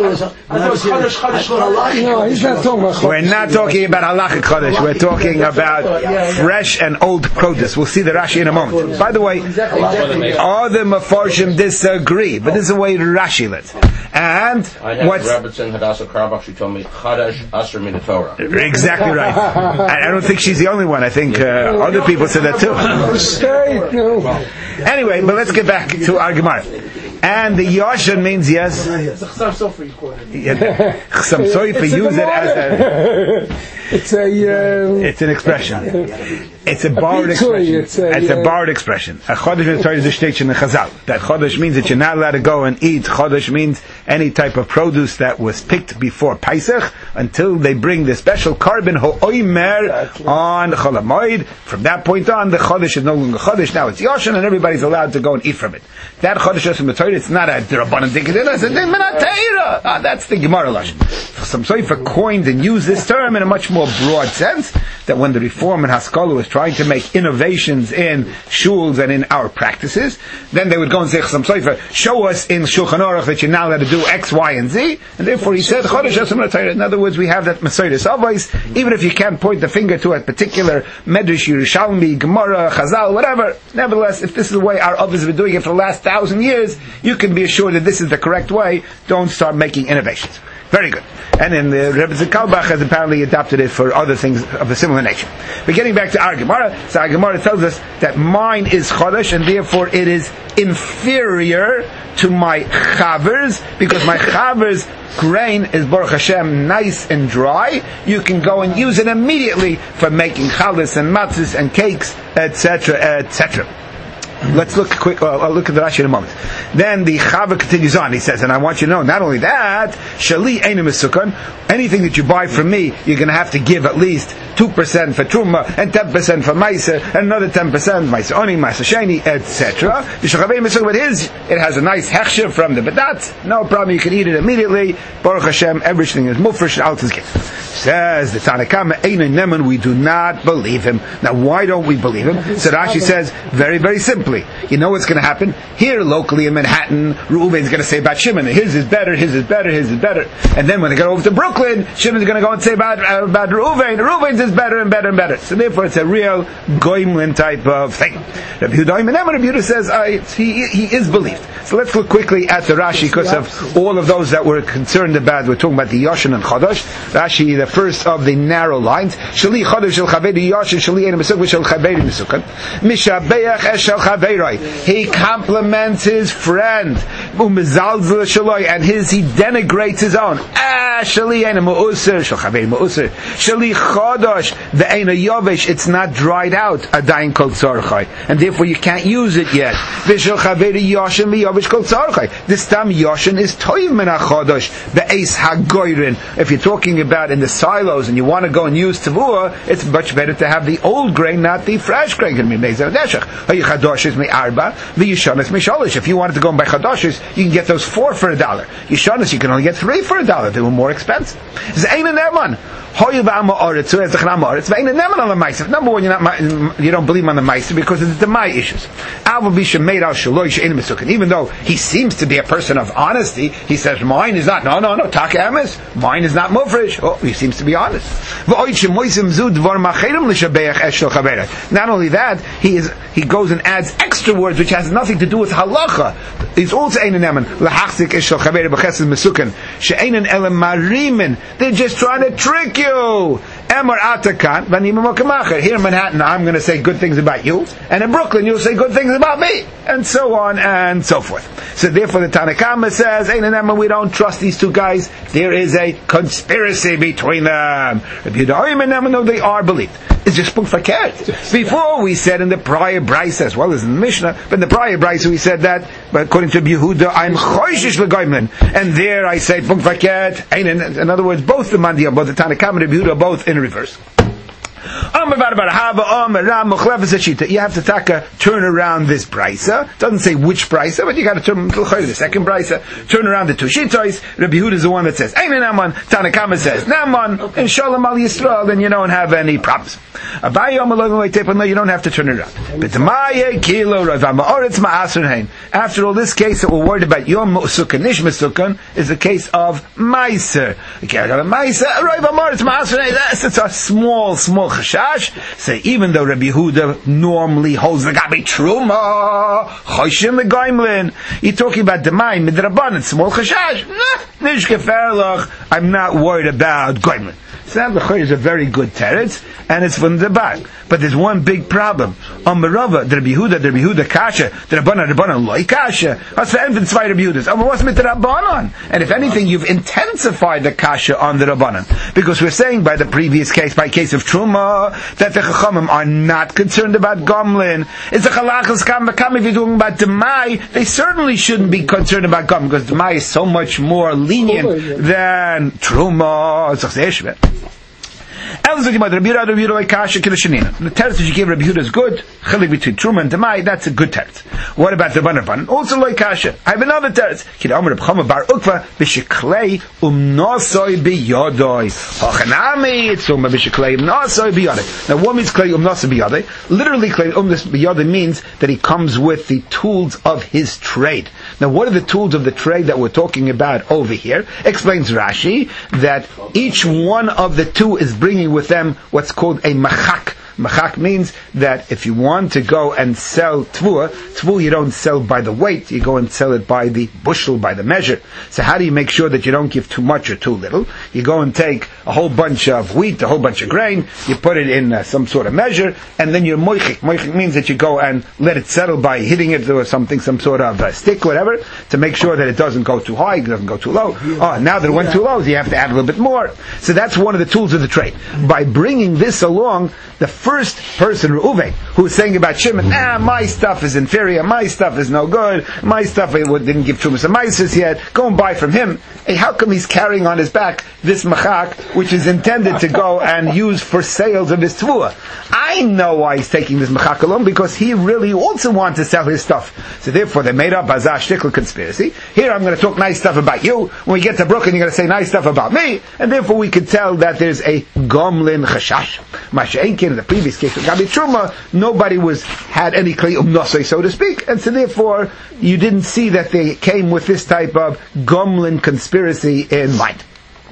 No, he's not talking about. We're not talking about halachic chodesh. We're talking about fresh and old produce. We'll see the Rashi in a moment. By the way, other Mefarshim disagree, but this is the way Rashi lives. And what's Rebbetzin Hadassah Krabach? She told me chodesh asher min Torah. Exactly right. I, I don't think she's the only one. I think uh, other people said that too. Anyway, but let's get back to our Gemara. And the Yashin means yes. Chsam Sofer, use it as a. It's a. Um, it's an expression. It's a borrowed expression. It's a, it's a borrowed expression. A chodesh in the Torah is a shtick in the Chazal. That chodesh means that you're not allowed to go and eat. Chodesh means any type of produce that was picked before Pesach until they bring the special carbon ho'oimer on Chol HaMoed. From that point on, the chodesh is no longer chodesh. Now it's Yashin, and everybody's allowed to go and eat from it. That chodesh in the Torah, it's not a D'Rabbanan Dikadin, it's a D'Minat Teira. Ah, that's the Gemara Lashon. Some Sofer coined and used this term in a much more broad sense, that when the Reform and Haskalah was trying to make innovations in shuls and in our practices, then they would go and say, Chsam Sofer, show us in Shulchan Aruch that you're now allowed to do X, Y, and Z, and therefore he said, Chodesh Hashem L'Torah. In other words, we have that Masoides Avos, even if you can't point the finger to a particular Medrash, Yerushalmi, Gemara, Chazal, whatever, nevertheless, if this is the way our Avos have been doing it for the last thousand years, you can be assured that this is the correct way. Don't start making innovations. Very good. And then the Rebbe Kalbach has apparently adopted it for other things of a similar nature. But getting back to our Gemara, so our Gemara tells us that mine is Chodesh, and therefore it is inferior to my Chavers, because my Chavers grain is Baruch Hashem nice and dry. You can go and use it immediately for making challahs and matzahs and cakes, et cetera, et cetera. Let's look quick. Uh, I'll look at the Rashi in a moment. Then the Chava continues on. He says, and I want you to know, not only that, Shali Einim Mesukon, anything that you buy from me, you're going to have to give at least two percent for Truma, and ten percent for Meiser, and another ten percent Meiser Oni, Meiser Sheni, et cetera. But his, it has a nice hechsher from the Bedat. No problem, you can eat it immediately. Baruch Hashem, everything is mufresh and alt is given. Says the Tanakama, Einim Neman, we do not believe him. Now, why don't we believe him? So Rashi says, very, very simply. You know what's going to happen? Here, locally in Manhattan, Reuven's going to say about Shimon, his is better, his is better, his is better. And then when they go over to Brooklyn, Shimon's going to go and say about, uh, about Reuven, Reuven's is better and better and better. So therefore, it's a real Goimlin type of thing. Rabbi Yehuda, Rabbi Yehuda says, uh, he, he is believed. So let's look quickly at the Rashi, because of all of those that we're concerned about. We're talking about the Yoshin and Chodosh. Rashi, the first of the narrow lines. Shali Chodosh shel Chaveri Yoshin, Shali Ein Mesuk shel Chaveri Mesukan. Mishabeach eshel Chaveroi. He compliments his friend. Umezalzel shaloi, and his, he denigrates his own. Ah, Shali Ein Meusir, shel Chaveri Meusir. Shali Chodosh, the Ein Yovesh, it's not dried out. Adayin kol tzorchai. And therefore you can't use it yet. V'shel Chaveri Yoshin miyovesh kol tzorchai. This time Yoshin is toiv min ha-chodosh, the Eis ha-goyrin. If you're talking about in the silos and you want to go and use Tavua, it's much better to have the old grain, not the fresh grain. If you wanted to go and buy chadoshes, you can get those four for a dollar. Yishanis, you can only get three for a dollar. They were more expensive. Number one, you're not, you don't believe on the Meister because of the Demai issues. Even though he seems to be a person of honesty, he says, mine is not, no, no, no, Taka Emes, mine is not Mufresh. Oh, he seems to be honest. Not only that, he is, he goes and adds extra words which has nothing to do with halacha. It's also Einen Emen, Lahachzik Eshel Chavera B'Chesed Mesuken, She'einen Elem Marimin. They're just trying to trick you. Emor Atakan, here in Manhattan, I'm going to say good things about you, and in Brooklyn, you'll say good things about me, and so on and so forth. So therefore, the Tanakama says, we don't trust these two guys. There is a conspiracy between them. No, they are believed. It's just punk fakert. Before we said in the prior Brisa, as well as in the Mishnah, but in the prior Brisa we said that, but according to Yehuda, I'm choishish legoimlin, and there I say punk fakert. In other words, both the Mandiya, both the Tanakama and Yehuda, both in reverse. You have to taka, turn around this brisa. Doesn't say which brisa, but you got to turn the second brisa. Turn around the two shittos. Rabbi Yehuda is the one that says Ein Naman. Tanakama says Naman. And Shalom Al Yisrael. Then you don't have any problems. No, you don't have to turn it around. After all, this case that we're worried about Yom Mu'sukan Nish Mesukan is the case of Meiser. That's a small, small chashash. So even though Rabbi Yehuda normally holds the gabi truma, choshim the goimlin, you're talking about demai midrabanan, small chashash. Nish geferlach. I'm not worried about goimlin. So that is a very good teretz, and it's from the back. But there's one big problem. On Merava, the Rabbi Yehuda, the Rabbi Yehuda kasha, the Rabbanan, Rabbanan loy kasha. What's the infant zwei Rabbi Yehudas? Oh, what's with the Rabbanan? And if anything, you've intensified the kasha on the Rabbanan. Because we're saying by the previous case, by case of Truma, that the Chachamim are not concerned about Gomlin. It's a Chalachas Kam V'Kam. If you're talking about Demai, they certainly shouldn't be concerned about Gomlin, because Demai is so much more lenient oh, yeah. than Truma. The teretz that you gave Rabbi Yehuda is good. Chilik between Truma and Demai, that's a good teretz. What about the Rabbanan? Also loy kasha. I have another teretz. Kid Omer Reb Chama Bar Ukva b'shiklei umnosoi biyodoi. Hachanami it's umma b'shiklei umnosoi biyodoi. Now what means klei umnosoi biyodoi? Literally klei umnosoi biyodoi means that he comes with the tools of his trade. Now what are the tools of the trade that we're talking about over here? Explains Rashi that each one of the two is bringing with them what's called a machak. Machak means that if you want to go and sell tvua, tvua you don't sell by the weight, you go and sell it by the bushel, by the measure. So how do you make sure that you don't give too much or too little? You go and take a whole bunch of wheat, a whole bunch of grain, you put it in uh, some sort of measure, and then you're moichik. Moichik means that you go and let it settle by hitting it or something, some sort of uh, stick, whatever, to make sure that it doesn't go too high, it doesn't go too low. Oh, now that it went too low, you have to add a little bit more. So that's one of the tools of the trade. By bringing this along, the first person, Reuven, who was saying about Shimon, ah, my stuff is inferior, my stuff is no good, my stuff didn't give Trumas and Maisis yet, go and buy from him. Hey, how come he's carrying on his back this machak, which is intended to go and use for sales of his tvua? I know why he's taking this machak alone, because he really also wants to sell his stuff. So therefore they made up a Zah Shtikl conspiracy. Here I'm going to talk nice stuff about you. When we get to Brooklyn, you're going to say nice stuff about me. And therefore we could tell that there's a Gomlin Chashash. Masha'enkin, in the previous case of Gabi Truma, nobody was, had any Klei Umnosei, so to speak. And so therefore you didn't see that they came with this type of Gomlin conspiracy in mind.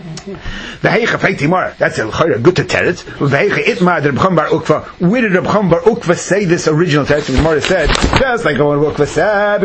The Heicha Feitimar, that's a good to teretz. The Heicha Itma, the Reb Chaim Bar Ukva. Where did Reb Chaim Bar Ukva say this original teretz? The Gemara said, just like Reb Ukva said,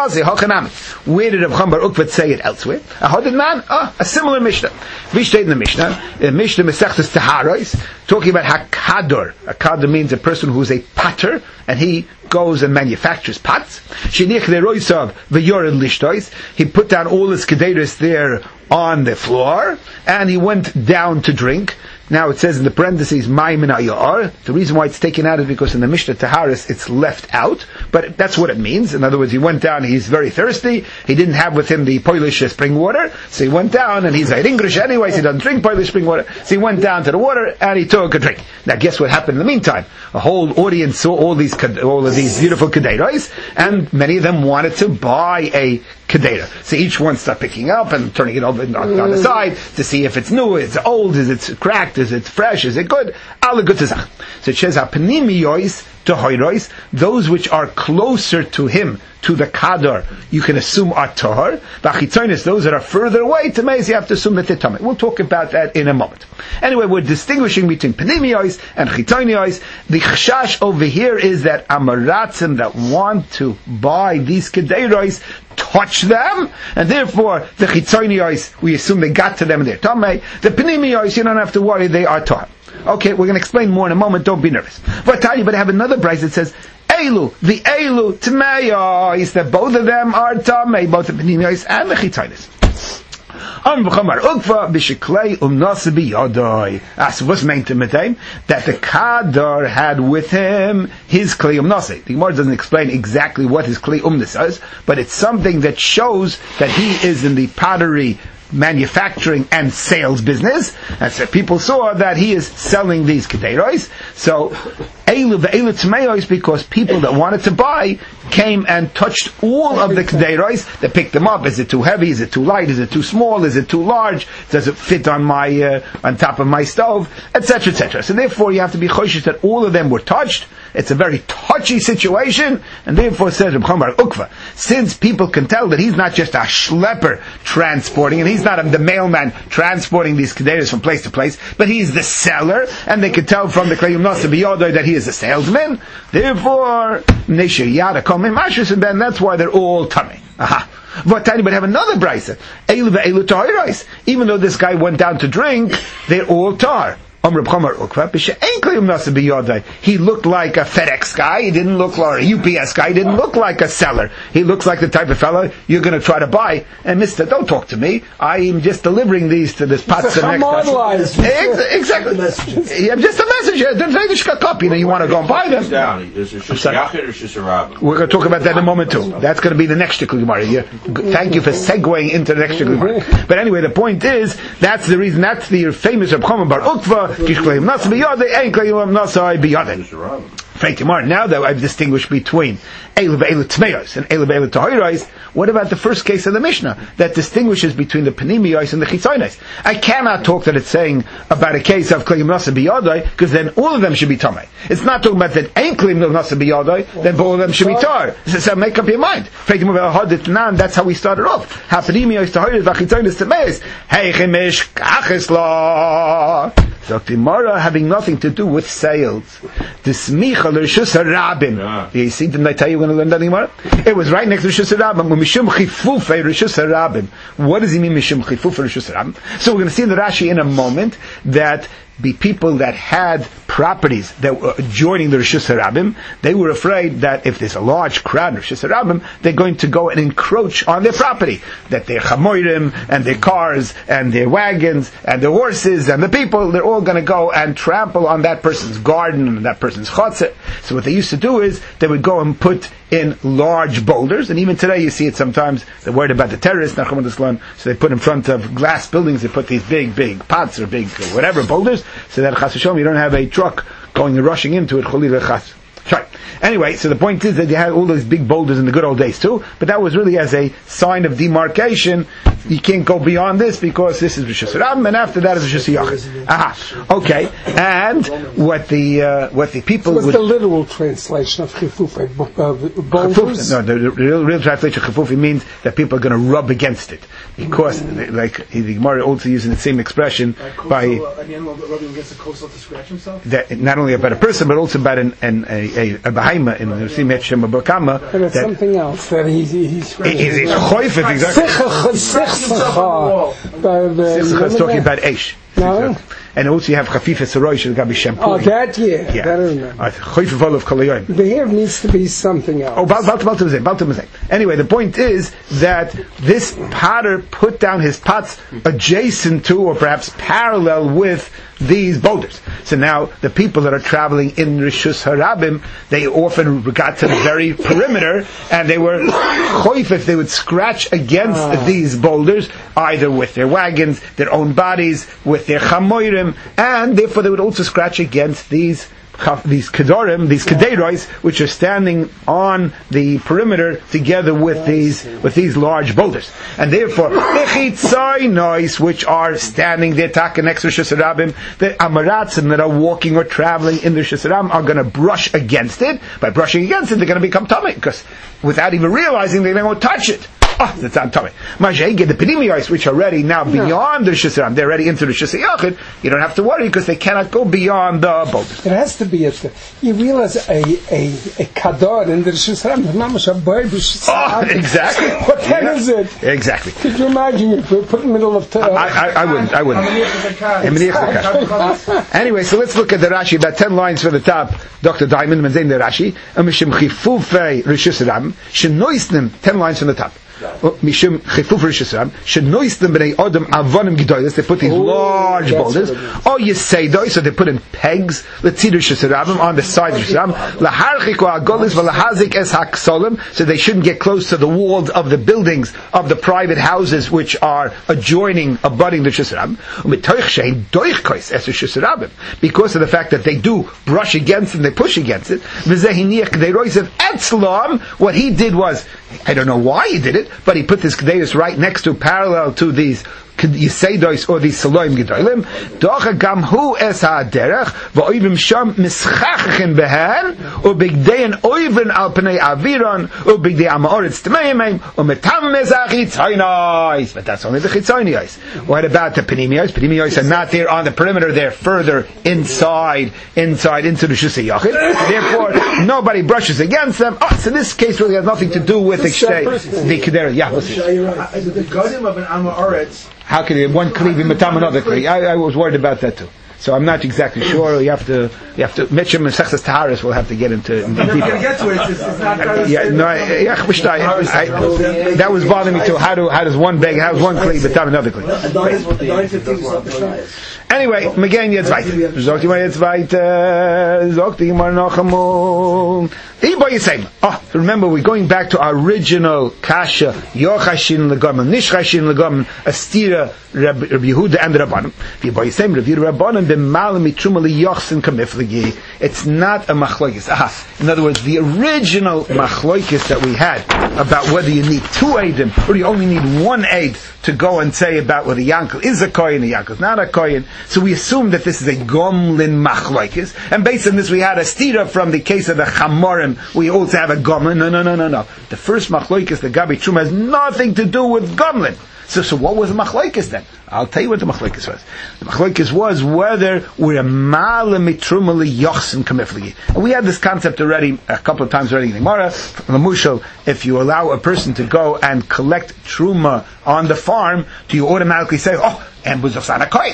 where did Reb Chaim Bar Ukva say it elsewhere? How did man? Ah, a similar Mishnah. We state in the Mishnah, the Mishnah Mesechtes Taharos, talking about Hakador. Hakador means a person who's a potter, and he goes and manufactures pots. Shenich leroisav v'yored lishtois. He put down all his kedeiros there on the floor, and he went down to drink. Now it says in the parentheses, Ma'im min ha'ya'ar. The reason why it's taken out is because in the Mishnah Taharis it's left out, but that's what it means. In other words, he went down, he's very thirsty, he didn't have with him the Polish spring water, so he went down, and he's like English anyways, he doesn't drink Polish spring water, so he went down to the water, and he took a drink. Now guess what happened in the meantime? A whole audience saw all these, all of these beautiful kedeiros, and many of them wanted to buy a kedera. So each one started picking up and turning it over on, on the side to see if it's new, is it old, is it cracked, is it fresh, is it good? All the good to zach. So it says, "Hapanimiyois to hoirois," those which are closer to him, to the kadar, you can assume are tahar. V'achitzonis, those that are further away, to meis, you have to assume that they're tamei. We'll talk about that in a moment. Anyway, we're distinguishing between panimiyois and chitoniyois. The chashash over here is that amaratzim that want to buy these kedeiros touch them, and therefore the chitzonios, we assume they got to them and they're tamei. The panimios, you don't have to worry, they are tahar. Okay, we're going to explain more in a moment, don't be nervous. But I tell you, but I have another price that says, Elu, the Elu, Tmeya, that both of them are tamei, both the panimios and the chitzonios. As was meant to metain that the kadar had with him his klei umnase. The Gemara doesn't explain exactly what his klei umnase is, but it's something that shows that he is in the pottery manufacturing and sales business, and so people saw that he is selling these kedeiros. So Eilu ve'eilu tmeos, because people that wanted to buy came and touched all of the kedeiros. They picked them up. Is it too heavy? Is it too light? Is it too small? Is it too large? Does it fit on my uh, on top of my stove? Etc. Etc. So therefore, you have to be choshesh that all of them were touched. It's a very touchy situation, and therefore says Reb Chaim Bar Ukva, since people can tell that he's not just a schlepper transporting, and he's not the mailman transporting these kedeiros from place to place, but he's the seller, and they can tell from the klei umnase biyodai that he is a salesman. Therefore, Neshir Yada Komei Mashus, and then that's why they're all tamei. Aha. But have another brisa. Eilu ve'eilu tahiros. Even though this guy went down to drink, they're all tar. He looked like a FedEx guy. He didn't look like a U P S guy. He didn't look like a seller. He looks like the type of fellow you're going to try to buy. And Mister, don't talk to me. I am just delivering these to this Patsa next. Exactly. Yeah, I'm just a messenger. Don't copy. You know, you want to go and buy them. We're going to talk about that in a moment too. That's going to be the next Shtikl Gemara. Thank you for segueing into the next Shtikl Gemara. But anyway, the point is, that's the reason. That's the famous Reb Chaim Bar Ukva. Now that I've distinguished between Eilu ve'eilu tmeos and Eilu ve'eilu tahiros, what about the first case of the Mishnah that distinguishes between the panimios and the chitzonios? I cannot talk that it's saying about a case of klei umnase biyodai, because then all of them should be tamei. It's not talking about that ain't klei umnase biyodai, then all of them should be tar. So, so make up your mind. That's how we started off. Panimios tahiros v'chitzonios tmeos. Hey chemish kaches la. So Gemara having nothing to do with sales. The smicha l'rishus harabim. You see, didn't I tell you we're going to learn that Gemara? It was right next to Rishus harabim. Mishum chifufei Rishus harabim. What does he mean Mishum chifufei Rishus harabim? So we're going to see in the Rashi in a moment that be people that had properties that were adjoining the Rishus Harabim. They were afraid that if there's a large crowd in Rishus Harabim, they're going to go and encroach on their property. That their chamorim and their cars and their wagons and their horses and the people, they're all going to go and trample on that person's garden and that person's chotzer. So what they used to do is they would go and put in large boulders, and even today you see it sometimes. They're worried about the terrorists, so they put in front of glass buildings, they put these big, big pots or big whatever boulders, so that chas v'shalom you don't have a truck going and rushing into it. Cholil v'chas. Sorry. Anyway, so the point is that they had all those big boulders in the good old days too, but that was really as a sign of demarcation. You can't go beyond this because this is Rishus Harabim, and after that is Rishus Yachid. Aha. Okay. And what the uh, what the people so what's would, the literal translation of chifufe? Uh, boulders? No, the, the real, real translation of chifufe means that people are going to rub against it, because like the Gemara also using the same expression uh, by an animal rubbing against a coastal to scratch himself. That not only about a person but also about an, an a a, a behemoth in the Sim Hetchem Bakama. And it's that something else that he's he's. He's choifet exactly. Simcha is talking about Eish. No? And also you have Chafifah Saroy, should have shampoo. Oh, that, yeah. Yeah. That I remember. Choifet of Kalayim. The hair needs to be something else. Oh, Baltam Baltam. Anyway, the point is that this potter put down his pots adjacent to, or perhaps parallel with, these boulders. So now the people that are traveling in Rishus Harabim, they often got to the very perimeter, and they were choif if they would scratch against ah. these boulders, either with their wagons, their own bodies, with their chamoirim, and therefore they would also scratch against these these kedorim, these kederois, which are standing on the perimeter together with these with these large boulders, and therefore the which are standing there taka next to Rishus Harabim, the amaratzim that are walking or traveling in the Rishus Harabim are going to brush against it. By brushing against it, they're going to become tummy, because without even realizing, they're going to touch it. Oh, that's on tummy. Majay, the Pedimiyos, which are already now beyond the Rishus Harabim, they're already into the Rishus Yachid, you don't have to worry because they cannot go beyond the boulders. It has to be, a, you realize a, a, a kadar in the Rishus Harabim, mamash a bird, oh, exactly. What the hell is it? Exactly. Could you imagine if we put in the middle of... T- I, I, I wouldn't, I wouldn't. Anyway, so let's look at the Rashi, about ten lines from the top. Doctor Diamond, Menzain the Rashi, Amishim Chifufei Rishus Harabim, Shenoisnim, ten lines from the top. Mishum chifuf Rishus Harabim shenoistem b'nei adam avonim gedolos. They put these oh, large boulders. Oh, you say those, so they put in pegs. Let's see Rishus Harabim on the side of Rishus Harabim. Laharchiku agolis v'lahazik es haksolim. So they shouldn't get close to the walls of the buildings of the private houses which are adjoining, abutting the Rishus Harabim. Umitoich shein doichkois es Rishus Harabim, because of the fact that they do brush against it and they push against it. V'zehiniach k'deirois of etzlam. What he did was, I don't know why he did it, but he put this Kedeus right next to, parallel to these Yiseidos or these Saloim Gedolim. Docha gam hu es ha'derech v'oivim sham mischachchen behen u'bigdein oivin al pnei aviron u'bigdei amaoritz t'meimim u'metam mezach chitzoynois. But that's only the chitzoynois. What about the penimios? Penimios are not there on the perimeter, they're further inside, inside into the Rishus Yachid. Therefore, nobody brushes against them. Oh, so this case really has nothing to do with the Kedera. Yeah, let's see. The Godim of an Amaoritz. How can you, one kli be matam another kli? I, I was worried about that too. So I'm not exactly sure. You have to, you have to. Mitchum and Sechsas Taharis will have to get into. into You're going to get to it. It's, it's not. Uh, yeah, no. I, yeah, I, I, that was bothering me too. How do, how does one beg? How does one kli matam another kli? Anyway, Megain jetzt weiter. Sagt ihr mal jetzt weiter. Sagt ihr mal noch einmal. Oh, remember, we're going back to our original kasha. Yochashin legamen, nishchashin legamen, Astira, Rabbi Yehuda, and Rabbanim. It's not a machlokes. Aha. In other words, the original machlokes that we had about whether you need two eidim or you only need one eid to go and say about whether Yankel is a kohen or Yankel is not a kohen. So we assume that this is a gomlin machlokes, and based on this we had a stira from the case of the chamorim. We also have a gomlin. No, no, no, no, no. The first machlokes, the Gabi Truma, has nothing to do with gomlin. So, so what was the machlokes then? I'll tell you what the machlokes was. The machlokes was whether we're a ma'ale mitruma liyochsin kamifligi. And we had this concept already a couple of times already in the Gemara. From the Mushal, if you allow a person to go and collect truma on the farm, do you automatically say, oh, and buzofsan a kohen?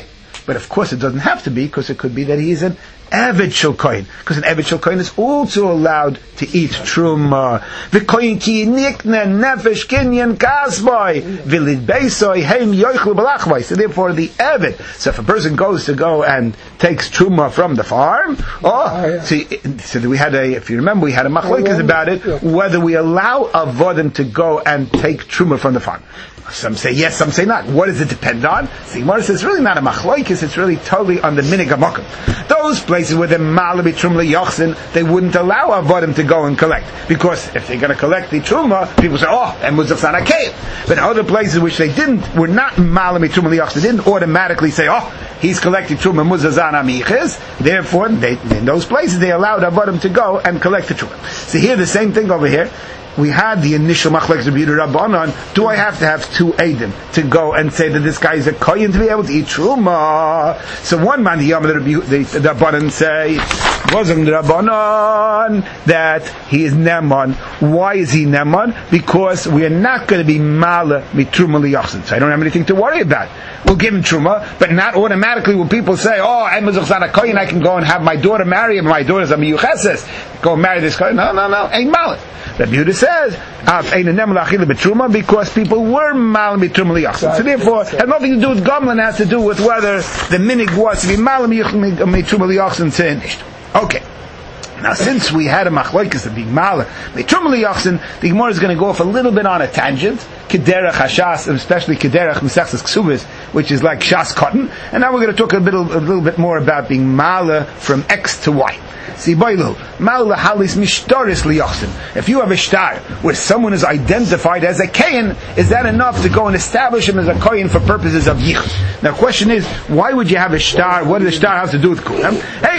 But of course it doesn't have to be, because it could be that he is an Eved Shel Kohen, because an Eved Shel Kohen is also allowed to eat Truma. V'koyin ki nikne nefesh kinyan kasboi, v'lid beisoi heim yoichlu balachvoi. So therefore the Eved, so if a person goes to go and takes Truma from the farm, oh, oh yeah. see, so we had a, if you remember, we had a machlokes about it, whether we allow avodim to go and take Truma from the farm. Some say yes, some say not. What does it depend on? See, Gemara says it's really not a machlokes, it's really totally on the minig hamakom. Those places where the malabi truma yochsin, they wouldn't allow avodim to go and collect, because if they're going to collect the truma, people say, oh, and muzafsan hakayim. But other places which they didn't, were not malabi truma yochsin, didn't automatically say, oh, he's collecting truma muzazan amiches. Therefore, they, in those places they allowed avodim to go and collect the truma. So here the same thing over here. We had the initial machlekes of Yehuda Rabbanon. Do I have to have two Eidim to go and say that this guy is a kohen to be able to eat truma? So one man, the Yom, the, the, the Rabbanon say, wasn't the Rabbanon that he is Neman. Why is he Neman? Because we are not going to be Mala mitruma liyachsin. So I don't have anything to worry about. We'll give him truma, but not automatically will people say, oh, I'm a kohen, I can go and have my daughter marry him. My daughter's a miyucheses. Go and marry this kohen. No, no, no, ain't Mala. Rabbi Yehuda says, because people were mal mitruma liyachsin. So therefore, it has nothing to do with Gomlan, it has to do with whether the minig was to be mal mitruma liyachsin to. Okay. Now, since we had a machlokes of being mal mitruma liyachsin, the Gemara is going to go off a little bit on a tangent, kederach hashas, especially kederach mesechus ksubis, which is like shas cotton. And now we're going to talk a little, a little bit more about being mala from X to Y. See, boilu mala halis mishtaris liyachsin. If you have a shtar where someone is identified as a kohen, is that enough to go and establish him as a kohen for purposes of yichud? Now, the question is, why would you have a shtar? What does the shtar have to do with kulam?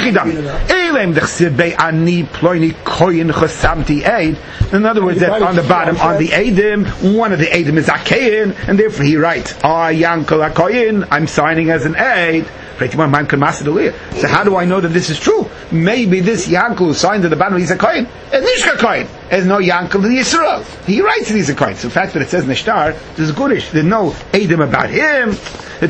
In other words, that on the bottom, on the edim, one of the edim is a kohen, and therefore he writes, "Ah, yankel a kohen, I'm signing as an eid." So how do I know that this is true? Maybe this Yankel who signed at the bottom, he's a kohen, a nishka kohen. There's no Yankel to the Yisrael. He writes that he's a kohen. So the fact that it says Nishtar, this is goodish. There's no edim about him. Ah,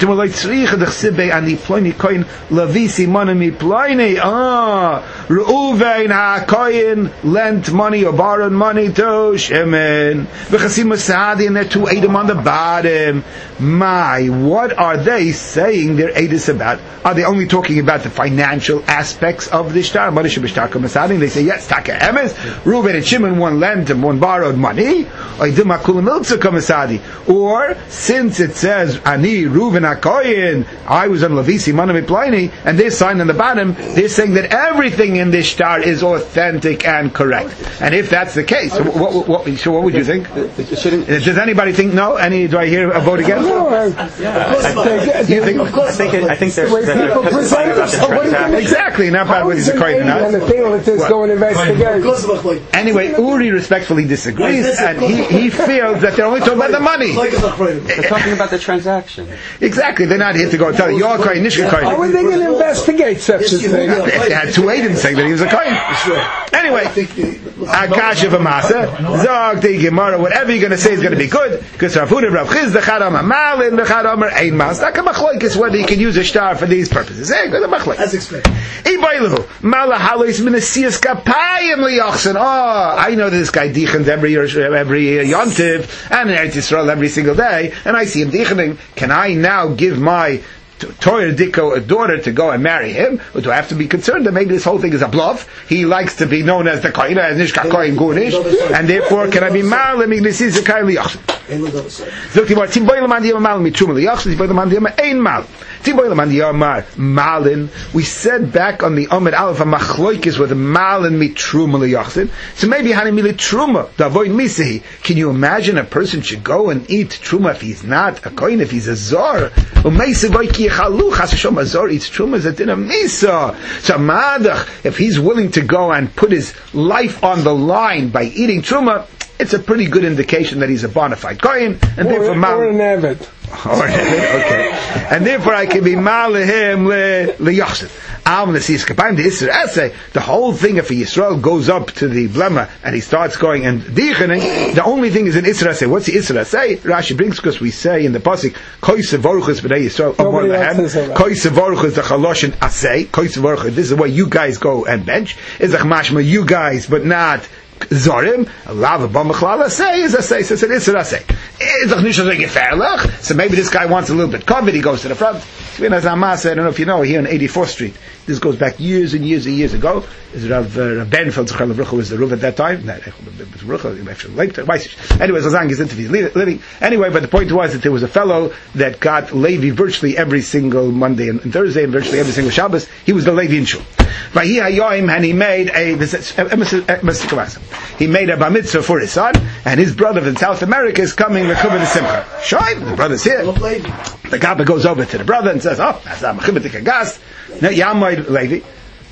Reuven ha-kohen lent money or borrowed money to Shimon. V'chasim Saadi, and there are two edim on the bottom. My, what are they saying their edis about? Are they only talking about the financial aspects of the shtar? They say, yes, taka emes. Reuven and Shimon, one lent and one borrowed money. Or, since it says, Ani, Reuven ha-kohen, I was on Levisi, Manami Pliny, and they're signed on the bottom, they're saying that everything in this shtar is authentic and correct. And if that's the case, so what, what, what, so what would you think? Does anybody think no? Any? Do I hear a vote again? No, I, yeah. Do you think? I think, it, I think there's, there's people present about the transaction. Exactly, not about whether he's a kohen or not. And the thing with this, go and investigate. Anyway, Uri respectfully disagrees, and he, he feels that they're only talking about the money. They're talking about the transaction. Exactly, they're not here to go tell you, you're a kohen, Nishka kohen. How are they going to investigate such a thing? If they had two Eidim saying that he was a kohen. Anyway, Akasha v'masa, Zog the Gemara, whatever you're going to say is going to be good, because Rav Huda, Rav Chiz, the Chadam Malin, the Chadam Ein Mas. Like a machlokes whether you can use a shtar for these purposes. Eh, good machlokes. As explained. Ibailu Mala Halos Minasias Kapayim Liyachsen. Oh, I know this guy dichens every every yontiv and in Eretz Yisrael every single day, and I see him dichening. Can I now give my Torah Diko a daughter to go and marry him? Or do I have to be concerned that maybe this whole thing is a bluff? He likes to be known as the kohen, as Nishka kohen gunish, and therefore can I be mal? This is a kohen liyachsen. We said back on the Amid Aleph a machloikis with malin mitruma liyachsin. So maybe hanimili truma davoid misehi. Can you imagine a person should go and eat truma if he's not a kohen, if he's a zor? A zor eats truma as a din of misa. So madach, if he's willing to go and put his life on the line by eating truma, it's a pretty good indication that he's a bona fide kohen, and Or, therefore mal. or an Eved. Or an Eved, okay. And therefore I can be mal him le leyachsid. Am l'sis kapayim the Isra essay. The whole thing if a Yisrael goes up to the blema and he starts going and dichening, the only thing is an Isra essay. What's the Isra essay? Rashi brings because we say in the pasuk Koi sevorchus b'nei Yisrael amor lehem. Koi sevorchus the chaloshin assay. Koi sevorchus. This is where you guys go and bench. Is a mashma you guys, but not Zorim, lava b'machlala say is a say, so it's an Isra say. So maybe this guy wants a little bit covered, he goes to the front. I don't know if you know, here on eighty-fourth Street, this goes back years and years and years ago. Is Rav uh, Benfeld Zechar Levrucha was the Rav at that time. Anyways, Lazang is into his living. Anyway, but the point was that there was a fellow that got Levi virtually every single Monday and Thursday and virtually every single Shabbos. He was the Levi in Shul. And he made a he made a bar mitzvah for his son, and his brother in South America is coming to Chubba de Simcha. Shoim, the brother's here. The Gabba goes over to the brother and says, "Oh, that's a Chubba de Kagas." No, Yamoy Levi.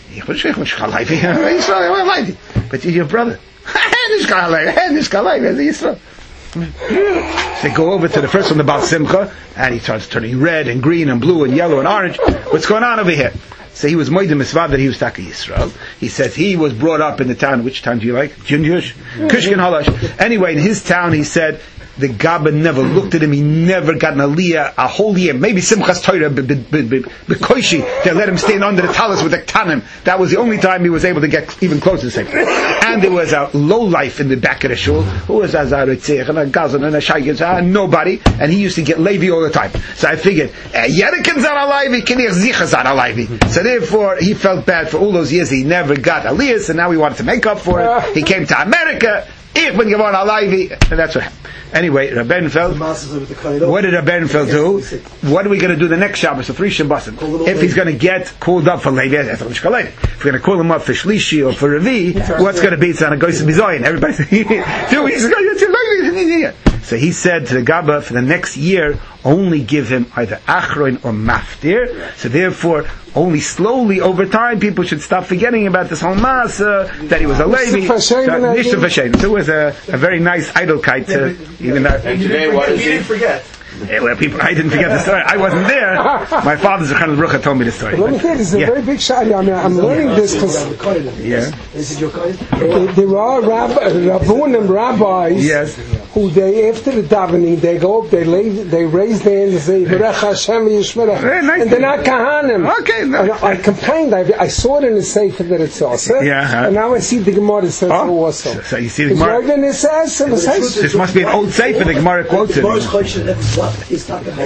But you're your brother. They go over to the first one, the Baal Simcha, and he starts turning red and green and blue and yellow and orange. What's going on over here? So he was Moedim Mitzvah that he was Taka Yisrael. He says he was brought up in the town. Which town do you like? Junjush? Kushkin Halash. Anyway, in his town, he said the Gabba never looked at him. He never got an aliyah a whole year. Maybe Simchas Torah, Bekoishi, they let him stand under the talis with the Ktanim. That was the only time he was able to get even close to the same. And there was a low life in the back of the shul who was Azar Ritzich and a Gazan and a Shaykins, and nobody. And he used to get Levi all the time. So I figured, Yerikin Zara Levi, Kinich Zicha Zara Levi. So therefore, he felt bad for all those years. He never got aliyahs, and now he wanted to make up for it. He came to America. Ich bin geworden a Levi, and that's what happened. Anyway, Rabbenfeld, what did Rabbenfeld do? What are we going to do the next Shabbos, the three Shabbosim? If he's going to get called up for Levi, if we're going to call him up for Shlishi or for Revi, what's going to be? It's on a Goyis Bizoyin. Everybody's saying, so he said to the Gabba, for the next year, only give him either Achron or Maftir. So therefore, only slowly over time, people should stop forgetting about this whole mass, uh, that he was a Levi. So it was a, a very nice idolkeit to even that. And today, what is he? Forget. Yeah, well, people, I didn't forget the story. I wasn't there. My father, Zechar Levrucha, told me the story. Let me tell you, this is a Yeah. very big shot. I mean, I'm learning this because Yeah. Is it your kind? there are rab- rabbunim, rabbis, Yes. who they, after the davening, they go up, they lay, they raise their hands and say, Berech Hashem Yishmerech. Very nice. And they're not kahanim. Okay, no. And I complained, I, I saw it in the Sefer that it's also. Yeah, huh? And now I see the Gemara that says Oh, it also. so, so you see the It's Gemara. right in the Sefer, the Sefer. This must be an old Sefer, the Gemara quotes it. What is not the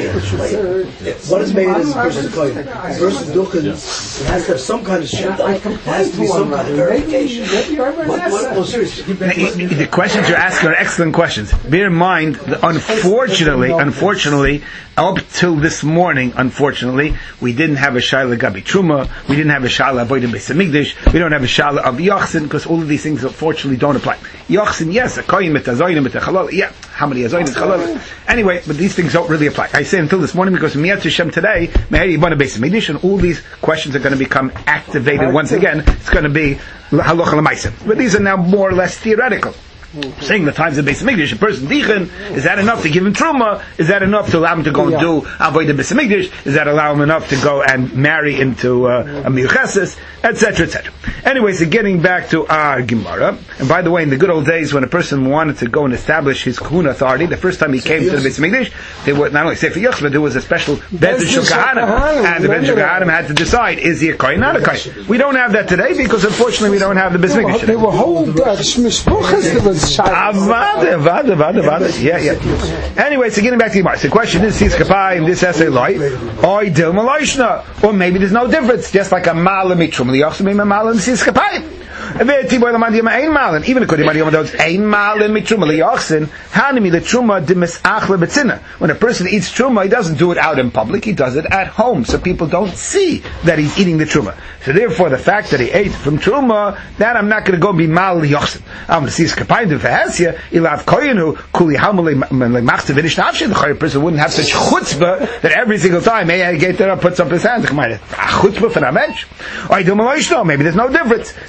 What is made as a person's coin? Versus duchen, it has to have some kind of shita. It has to be some kind of verification. What, what, well, seriously. The questions you're asking are excellent questions. Bear in mind, that unfortunately, unfortunately, up till this morning, unfortunately, we didn't have a Shaila Gabi Truma, we didn't have a Shaila Avodah Beis Hamikdash, we don't have a Shaila of Yochsin, because all of these things unfortunately don't apply. Yochsin, yes, a Koyin mit Azoyin mit a Chalal, yeah, how many Azoyin is Chalal? Anyway, but these things don't really apply. I say until this morning, because Miyat Hashem today, Me'eri Yibana Beis Hamikdash, and all these questions are going to become activated once again. It's going to be Halacha L'Maaseh. But these are now more or less theoretical. Saying the times of Beis Hamikdash, a person dichen, is that enough to give him truma? Is that enough to allow him to go and do avodah Beis Hamikdash? Is that allow him enough to go and marry into uh, a miucheses, et cetera, et cetera. Anyway, so getting back to our Gemara, and by the way, in the good old days when a person wanted to go and establish his kahuna authority, the first time he came to the Beis Hamikdash, they were not only Sefer Yochs, but there was a special Bet Shul Kahanim, and the Bet Shul Kahanim had to decide: is he a kohen, not a kohen? We don't have that today because unfortunately we don't have the Beis Hamikdash. They were whole uh, mishpuchas that was Avada, avada, avada, avada. Yeah, yeah. Anyway, so getting back to the Gemara. So the question is, Sis Kapai, this essay loy, oi dil maloishna, or maybe there's no difference, just like a malam mitrum liyachsim, maybe a malam Sis Kapai. Even a kodim adiyam adot ein malam mitrum liyachsim, hanimi the truma dimis achle betzina. When a person eats truma, he doesn't do it out in public, he does it at home, so people don't see that he's eating the truma. So therefore, the fact that he ate from truma, that I'm not going to go be mal liyachsim. I'm going to see Kapai do v'hasya, ilav koyenu kuli hamule machta v'nish nafshe. The chayyim person wouldn't have such chutzpah that every single time, hey, I get there, puts up his hand. Chutzpah for a mensch. Or I do maloishno. Maybe there's no difference. So again,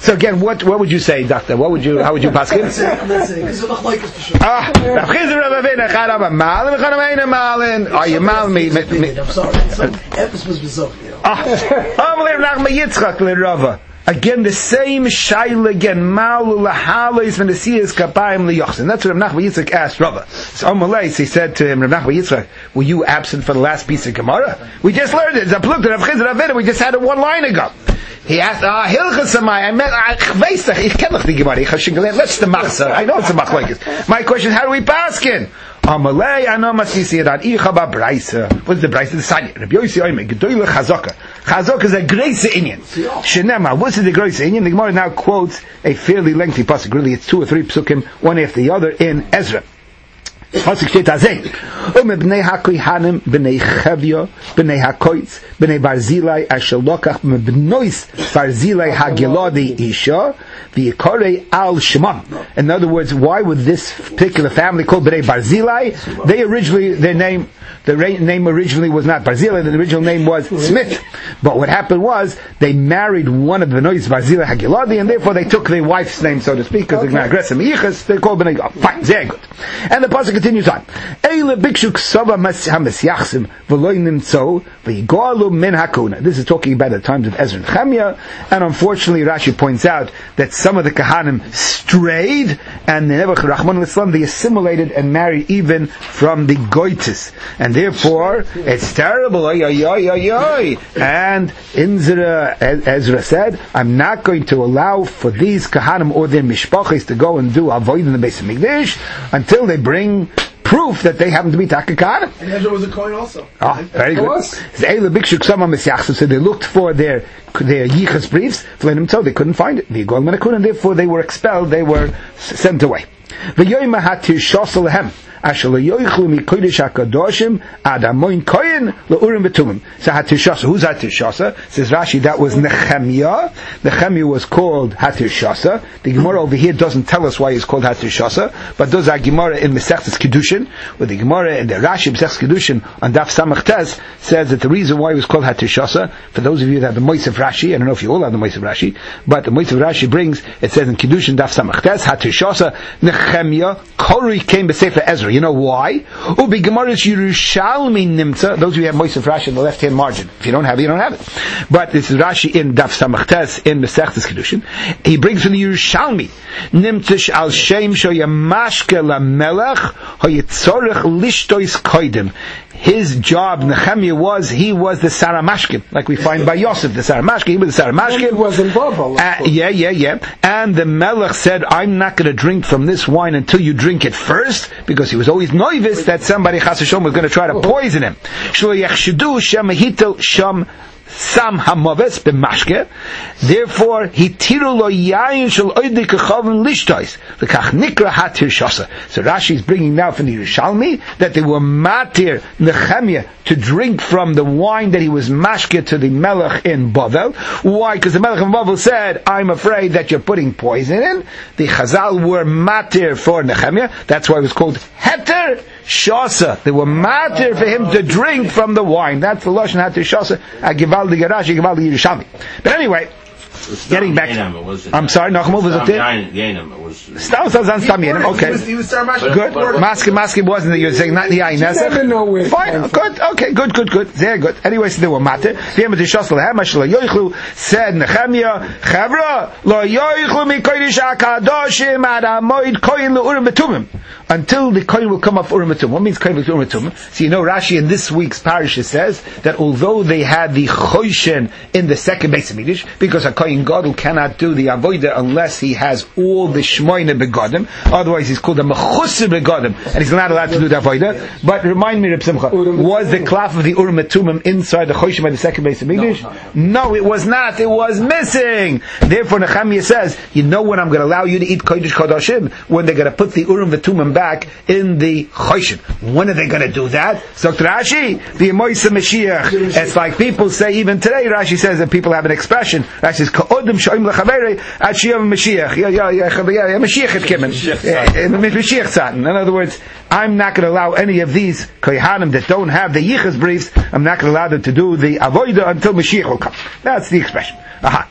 what what would you say, doctor? What would you? How would you pass it? I'm not saying because I'm like this for sure. Ah, Rav Chizr Rav Avinu Charav Malin Charav Eina Malin. Are you mal me? I'm sorry. Some emphasis was up, you know. Ah, Amalei Nachma Yitzchak LeRava. Again, the same shaila again. Malu lahalis when the siyas kapayim liyochsin. That's what Rav Nachman Yitzchak asked Rava. So Amalei, he said to him, Rav Nachman Yitzchak, were you absent for the last piece of Gemara? We just learned it. Zapluk Rav Chizr Rav Avinu. We just had it one line ago. He asked, ah, Hilchas Samai, I meant, I weiß doch, ich kenn doch die Gemara, ich hab schon gelernt, let's the Machzor. I know it's a Machlokes. My question is, how do we paskin? Amalei, I know must see it on Ichaba Braisa. What's the Braisa? The Sanya. Rabbi Yossi Oime, Gedoyle Chazaka. Chazaka is a Greise Inyan. Shenema, what's the Greise Inyan? The Gemara now quotes a fairly lengthy pasuk. Really, it's two or three psukim, one after the other in Ezra. Pasuk steht azay. Um bnei hakohanim, bnei Chavya, bnei hakoitz, bnei Barzilai, asher lokach bnois Barzilai hagiladi isha, v'yikorei al Shimon. In other words, why would this particular family called bnei Barzilai? They originally, their name, the name originally was not Barzilai, the original name was Smith. But what happened was, they married one of the Benois Barzilai hagiladi, and therefore they took their wife's name, so to speak, because they're not aggressive. They're called bnei. Oh, fine, very good. And the pasuk continues on. Eile bikshu ksava hamasyachsim v'loy nimtzo v'yigalu min hakuna. This is talking about the times of Ezra and Nehemiah, and unfortunately Rashi points out that some of the Kahanim strayed, and the Nebuch Rahman al-Islam, they assimilated and married even from the Goitis, and therefore it's terrible. Oy, oy, oy, oy, oy. And Ezra, Ezra said, I'm not going to allow for these Kahanim or their mishpachos to go and do avoid in the Beis Hamikdash until they bring proof that they happen to be Taka Kahanim. And Ezra was a Kohen also. Oh, very good. So they looked for their their yichus briefs, they couldn't find it. And therefore they were expelled, they were sent away. So Hatishasa, who's Hatishasa? Says Rashi, that was Nehemiah. Nehemiah was called Hatishasa. The Gemara over here doesn't tell us why he's called Hatishasa, but does our Gemara in Mesechtes Kedushin, with the Gemara in the Rashi Mesechtes Kedushin on Daf Samach Tes says that the reason why he was called Hatishasa, for those of you that have the Moisef Rashi, I don't know if you all have the Moisef Rashi, but the Moisef Rashi brings, it says in Kedushin Daf Samach Tes, Hatishasa, Nehemiah, Kori came B'Sefer Ezra. You know why? Ubi Gemara's Yerushalmi Nimtza. Those of you who have Moisef Rashi in the left-hand margin. If you don't have it, you don't have it. But this is Rashi in Daf Samach Tes in Mesechtes Kedushin. He brings from the Yerushalmi Nimtza al Shem Shoyamashke LaMelech Hoyitzorech Lishtois Koidim. His job, Nehemiah, was, he was the Saramashkin, like we find by Yosef, the Saramashkin. He was the Saramashkin. He was in bubble. Uh, yeah, yeah, yeah. And the Melech said, I'm not going to drink from this wine until you drink it first, because he was always nervous that somebody, Chas V'Shalom, was going to try to poison him. Shlo yachshudu shem hitel sham Sam Hamoves b'mashke. Therefore, he tiru lo yayin shel oidik kachavim lishtois. The kach nikra hatir shasa. So Rashi is bringing now from the Yerushalmi that they were matir Nehemiah to drink from the wine that he was mashke to the Melech in Bavel. Why? Because the Melech in Bavel said, I'm afraid that you're putting poison in. The Chazal were matir for Nehemiah. That's why it was called heter shasa. They were matir for him to drink from the wine. That's the Lashon heter shasa. Givaldi Garashi, Givaldi Yerushalmi. But anyway, getting back to, I'm sorry, Nachum, was it there? Stam Sazan Stam Yenim, okay. Good. Maskim, Maskim wasn't the, you're saying not the Ayin Nesach? Never know where. Fine, good, okay, good, good, good. Very good. Anyway, so they were matir. Said Nehemiah, Chavra, Lo Yoichlu mi Kodesh HaKadoshim ad HaMoed Koyin L'Urim B'Tumim. Until the Koyin will come off Urim B'Tumim. What means Koyin L'Urim B'Tumim? So you know Rashi in this week's parasha says that although they had the Choshen in the second Beis Hamikdash, because a Koyin Gadol cannot do the Avodah unless he has all the Shmoyne Begodim, otherwise he's called a Mechusir Begodim, and he's not allowed to do the Avodah. But remind me, Reb Simcha, was the Klaf of the Urim B'Tumim inside the Choshen by the second Beis Hamikdash? No, it was not. It was missing. Therefore Nehemiah says, you know when I'm going to allow you to eat Kodesh Kodashim? When they're going to put the Urim V'Tumim back in the Choshen. When are they going to do that? So Rashi, the Moisa Mashiach. It's like people say, even today Rashi says that people have an expression. Rashi says, Ka'odim Shoim L'Chaveri Ad Shiyam Mashiach. Yeah, yeah, yeah, yeah, Mashiach had given. Mashiach Tzatan. In other words, I'm not going to allow any of these kohanim that don't have the yichus briefs, I'm not going to allow them to do the avoida until Mashiach will come. That's the expression. Aha.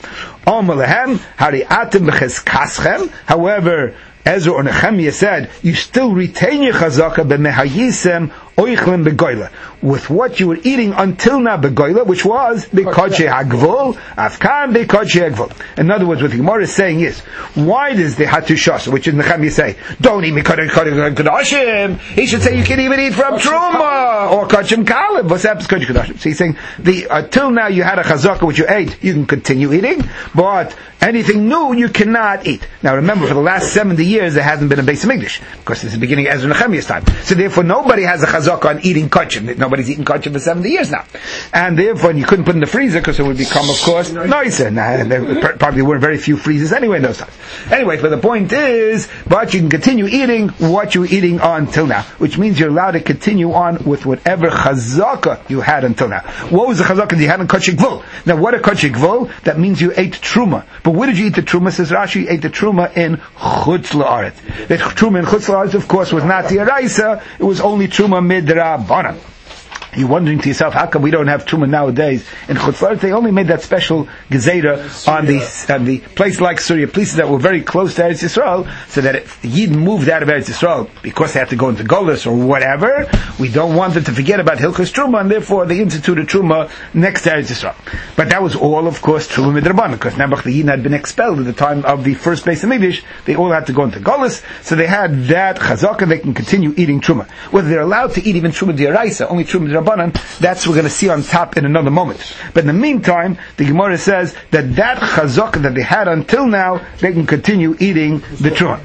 However, Ezra or Nehemiah said, you still retain your chazaka b'mehayisem oichlim begoyle, with what you were eating until now begoyle, which was bekodshei hagvul, afkan bekodshei hagvul. In other words, what the Gemara is saying is, why does the hatushas, which is Nehemiah, say, don't eat mekodshei kodashim? He should say you can even eat from truma or kodshim kalib. What's happens kodshei kodashim? So he's saying, the until now you had a chazaka which you ate, you can continue eating, but anything new you cannot eat. Now remember, for the last seventy years there hasn't been a Beis Hamikdash, because it's the beginning of Ezra Nehemiah's time. So therefore nobody has a chazaka on eating kodshim. Nobody's eaten kodshim for seventy years now, and therefore you couldn't put in the freezer because it would become, of course, nicer. Nah, there probably were very few freezers anyway in those times. Anyway, but the point is, but you can continue eating what you were eating until now, which means you're allowed to continue on with whatever chazaka you had until now. What was the chazaka that you had in kodshei gvul? Now, what a kodshei gvul? That means you ate truma. But where did you eat the truma? Says Rashi, you ate the truma in chutz la'aretz. The truma in chutz la'aretz, of course, was not the araisa. It was only truma midrabanan. You're wondering to yourself, how come we don't have truma nowadays in Chutz La'aretz? They only made that special gezerah on the on the place like Syria, places that were very close to Eretz Yisrael, so that if Yid moved out of Eretz Yisrael because they had to go into Golus or whatever, we don't want them to forget about Hilchos Truma, and therefore they instituted truma next to Eretz Yisrael. But that was all, of course, truma midrabanan, because Nebuch the Yid had been expelled at the time of the first Beis Hamikdash. They all had to go into Golus, so they had that chazaka. They can continue eating truma. Whether they're allowed to eat even truma d'oraisa, only truma d'Rabbanan, that's what we're going to see on top in another moment. But in the meantime, the Gemara says that that chazaka that they had until now, they can continue eating the truma.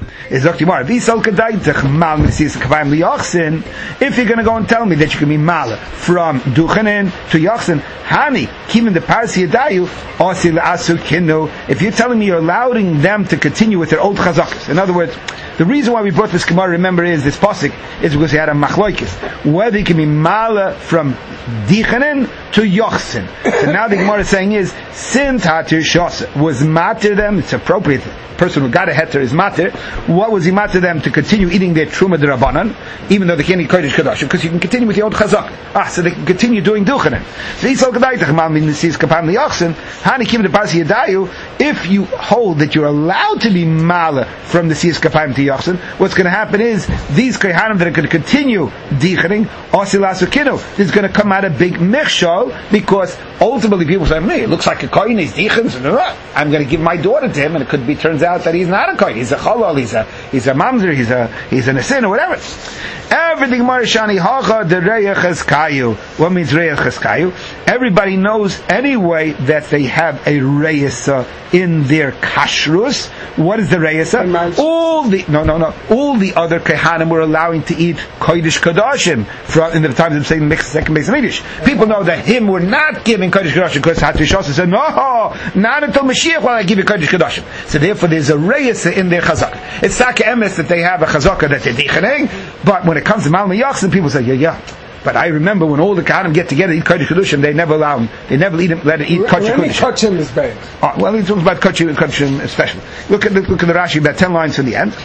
If you're going to go and tell me that you can be mala from duchanin to yachsin, hani kimin the parsi yadayu osi la'asu kinu. If you're telling me you're allowing them to continue with their old chazakas, in other words, the reason why we brought this Gemara, remember, is this pasuk is because he had a machloikis whether he can be mala from dichanin to yochsin. So now the Gemara is saying is, since hatir shas was matir them, it's appropriate. The person who got a heter is matir. What was he matir them to continue eating their truma d'Rabbanan, even though they can't eat kodesh kadashim, because you can continue with the old chazak. Ah, so they can continue doing duchanin. So he said, if you hold that you're allowed to be mala from the siyas kapayim to yachsin, what's going to happen is these kohanim that are going to continue dichaning, there's going to come out a big mechshol, because ultimately people say, hey, it looks like a kohen, he's dichans, I'm going to give my daughter to him, and it could be, turns out that he's not a kohen, he's a chalal, he's a he's a mamzer, he's a he's an asin, or whatever. Everything marishani hacha the reyach eskayu. What means reyach eskayu? Everybody knows anyway that they have a reyesa in their kashrus. What is the reyesa? All the no no no all the other kehanim were allowing to eat kodesh kadashim from in the times of saying the second Beis Hamikdash. People know that him were not giving kodesh kadashim because Hatishas said no, not until Mashiach will I give you kodesh kadashim. So therefore, there's a reyesa in their chazak. It's taka emes that they have a chazaka that they're dichaning, but when it comes to Mal Yachsin, people say yeah yeah. But I remember when all the Kahanim get together eat Kodesh Kedushim, they never allow them, they never eat them, let it eat Kodesh Kedushim. Kodesh is bad. Oh, well, he talks about Kodesh Kedushim especially. Look at, look at the Rashi, about ten lines from the end.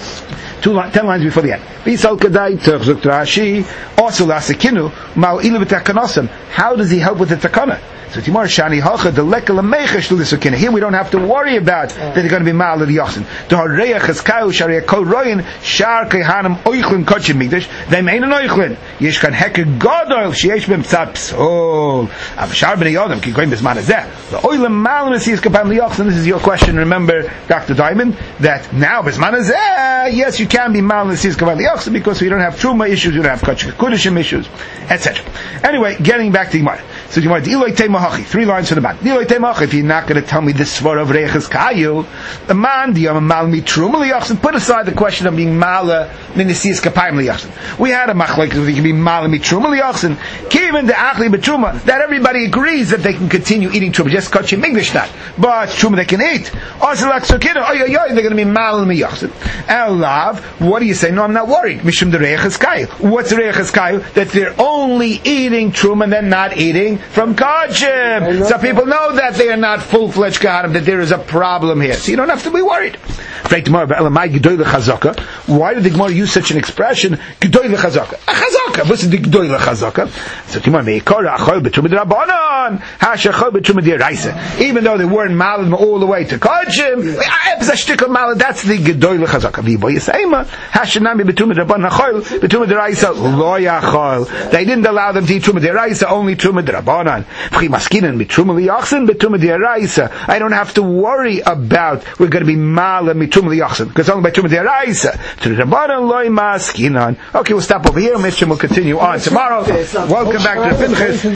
Two li- ten lines before the end. Bisal Kedai, Terchzuk Rashi, also Lasekinu, Ma'u Ilu B'Takanosim. How does he help with the Takana? So Timor Shani Hacha the Lekel Mechesh to the Sukina. Here we don't have to worry about that they're going to be Ma'al of the Yachsin. The Hareya Chazkayu Sharia Kol Royin Shar Kehanim Oichlin Kodesh Mikdash. They mean an Oichlin. Yesh Kan Heker Godol Sheyesh Bim Tzad Psol. Av Shar Bnei Yodam Ki Goyim Bisman Azeh. The Oilim Ma'al Mesiyas Kapam Liyachsin. This is your question. Remember, Doctor Diamond, that now Bisman Azeh, yes, you can be Ma'al Mesiyas Kapam Liyachsin because we don't have Truma issues, we don't have Kodesh Kodeshim issues, et cetera. Anyway, getting back to Gemara. So Gemara, Diloi Teimahachi, three lines from the back. Diloi Teimahachi, if you're not going to tell me the svar of Reiches Kayu, the man, the Yom Mal Mi Truma Liyachsin, put aside the question of being Mala Minisiyas Kapayim Liyachsin. We had a machlek that we can be Mala Mi Truma Liyachsin, Kivin the Achli B'Truma, that everybody agrees that they can continue eating Truma, just Kodesh English not, but Truma they can eat. Oselak Sukina, oh yeah, yeah, they're going to be Mala Mi Yachsin. Elav, what do you say? No, I'm not worried. Mishum the Reiches Kayu. What's the Reiches Kayu? That they're only eating Truma and then not eating coming from Kachim. So people know that they are not full-fledged Kahanim, that there is a problem here. So you don't have to be worried. Why did the Gemara use such an expression? G'doy l'chazaka. A chazaka. What's the g'doy l'chazaka? So Timor meikora achol b'tumid rabbanon. Hash achol b'tumid yeraisa. Even though they weren't malad all the way to Kachim, that's the g'doy l'chazaka. V'yibo yisayma. Hash nami b'tumid rabbanon achol b'tumid yeraisa lo yachol. They didn't allow them to eat tumid yeraisa, only tumid rabbanon. V'chi maskinan b'tumid yachsin b'tumid yeraisa. I don't have to worry about we're going to be malad b'tumid yachsin because only by tumid yeraisa. To the rabbanon loy maskinan. Okay, we'll stop over here. Mishnah will continue on tomorrow. Welcome back to the Pinchas.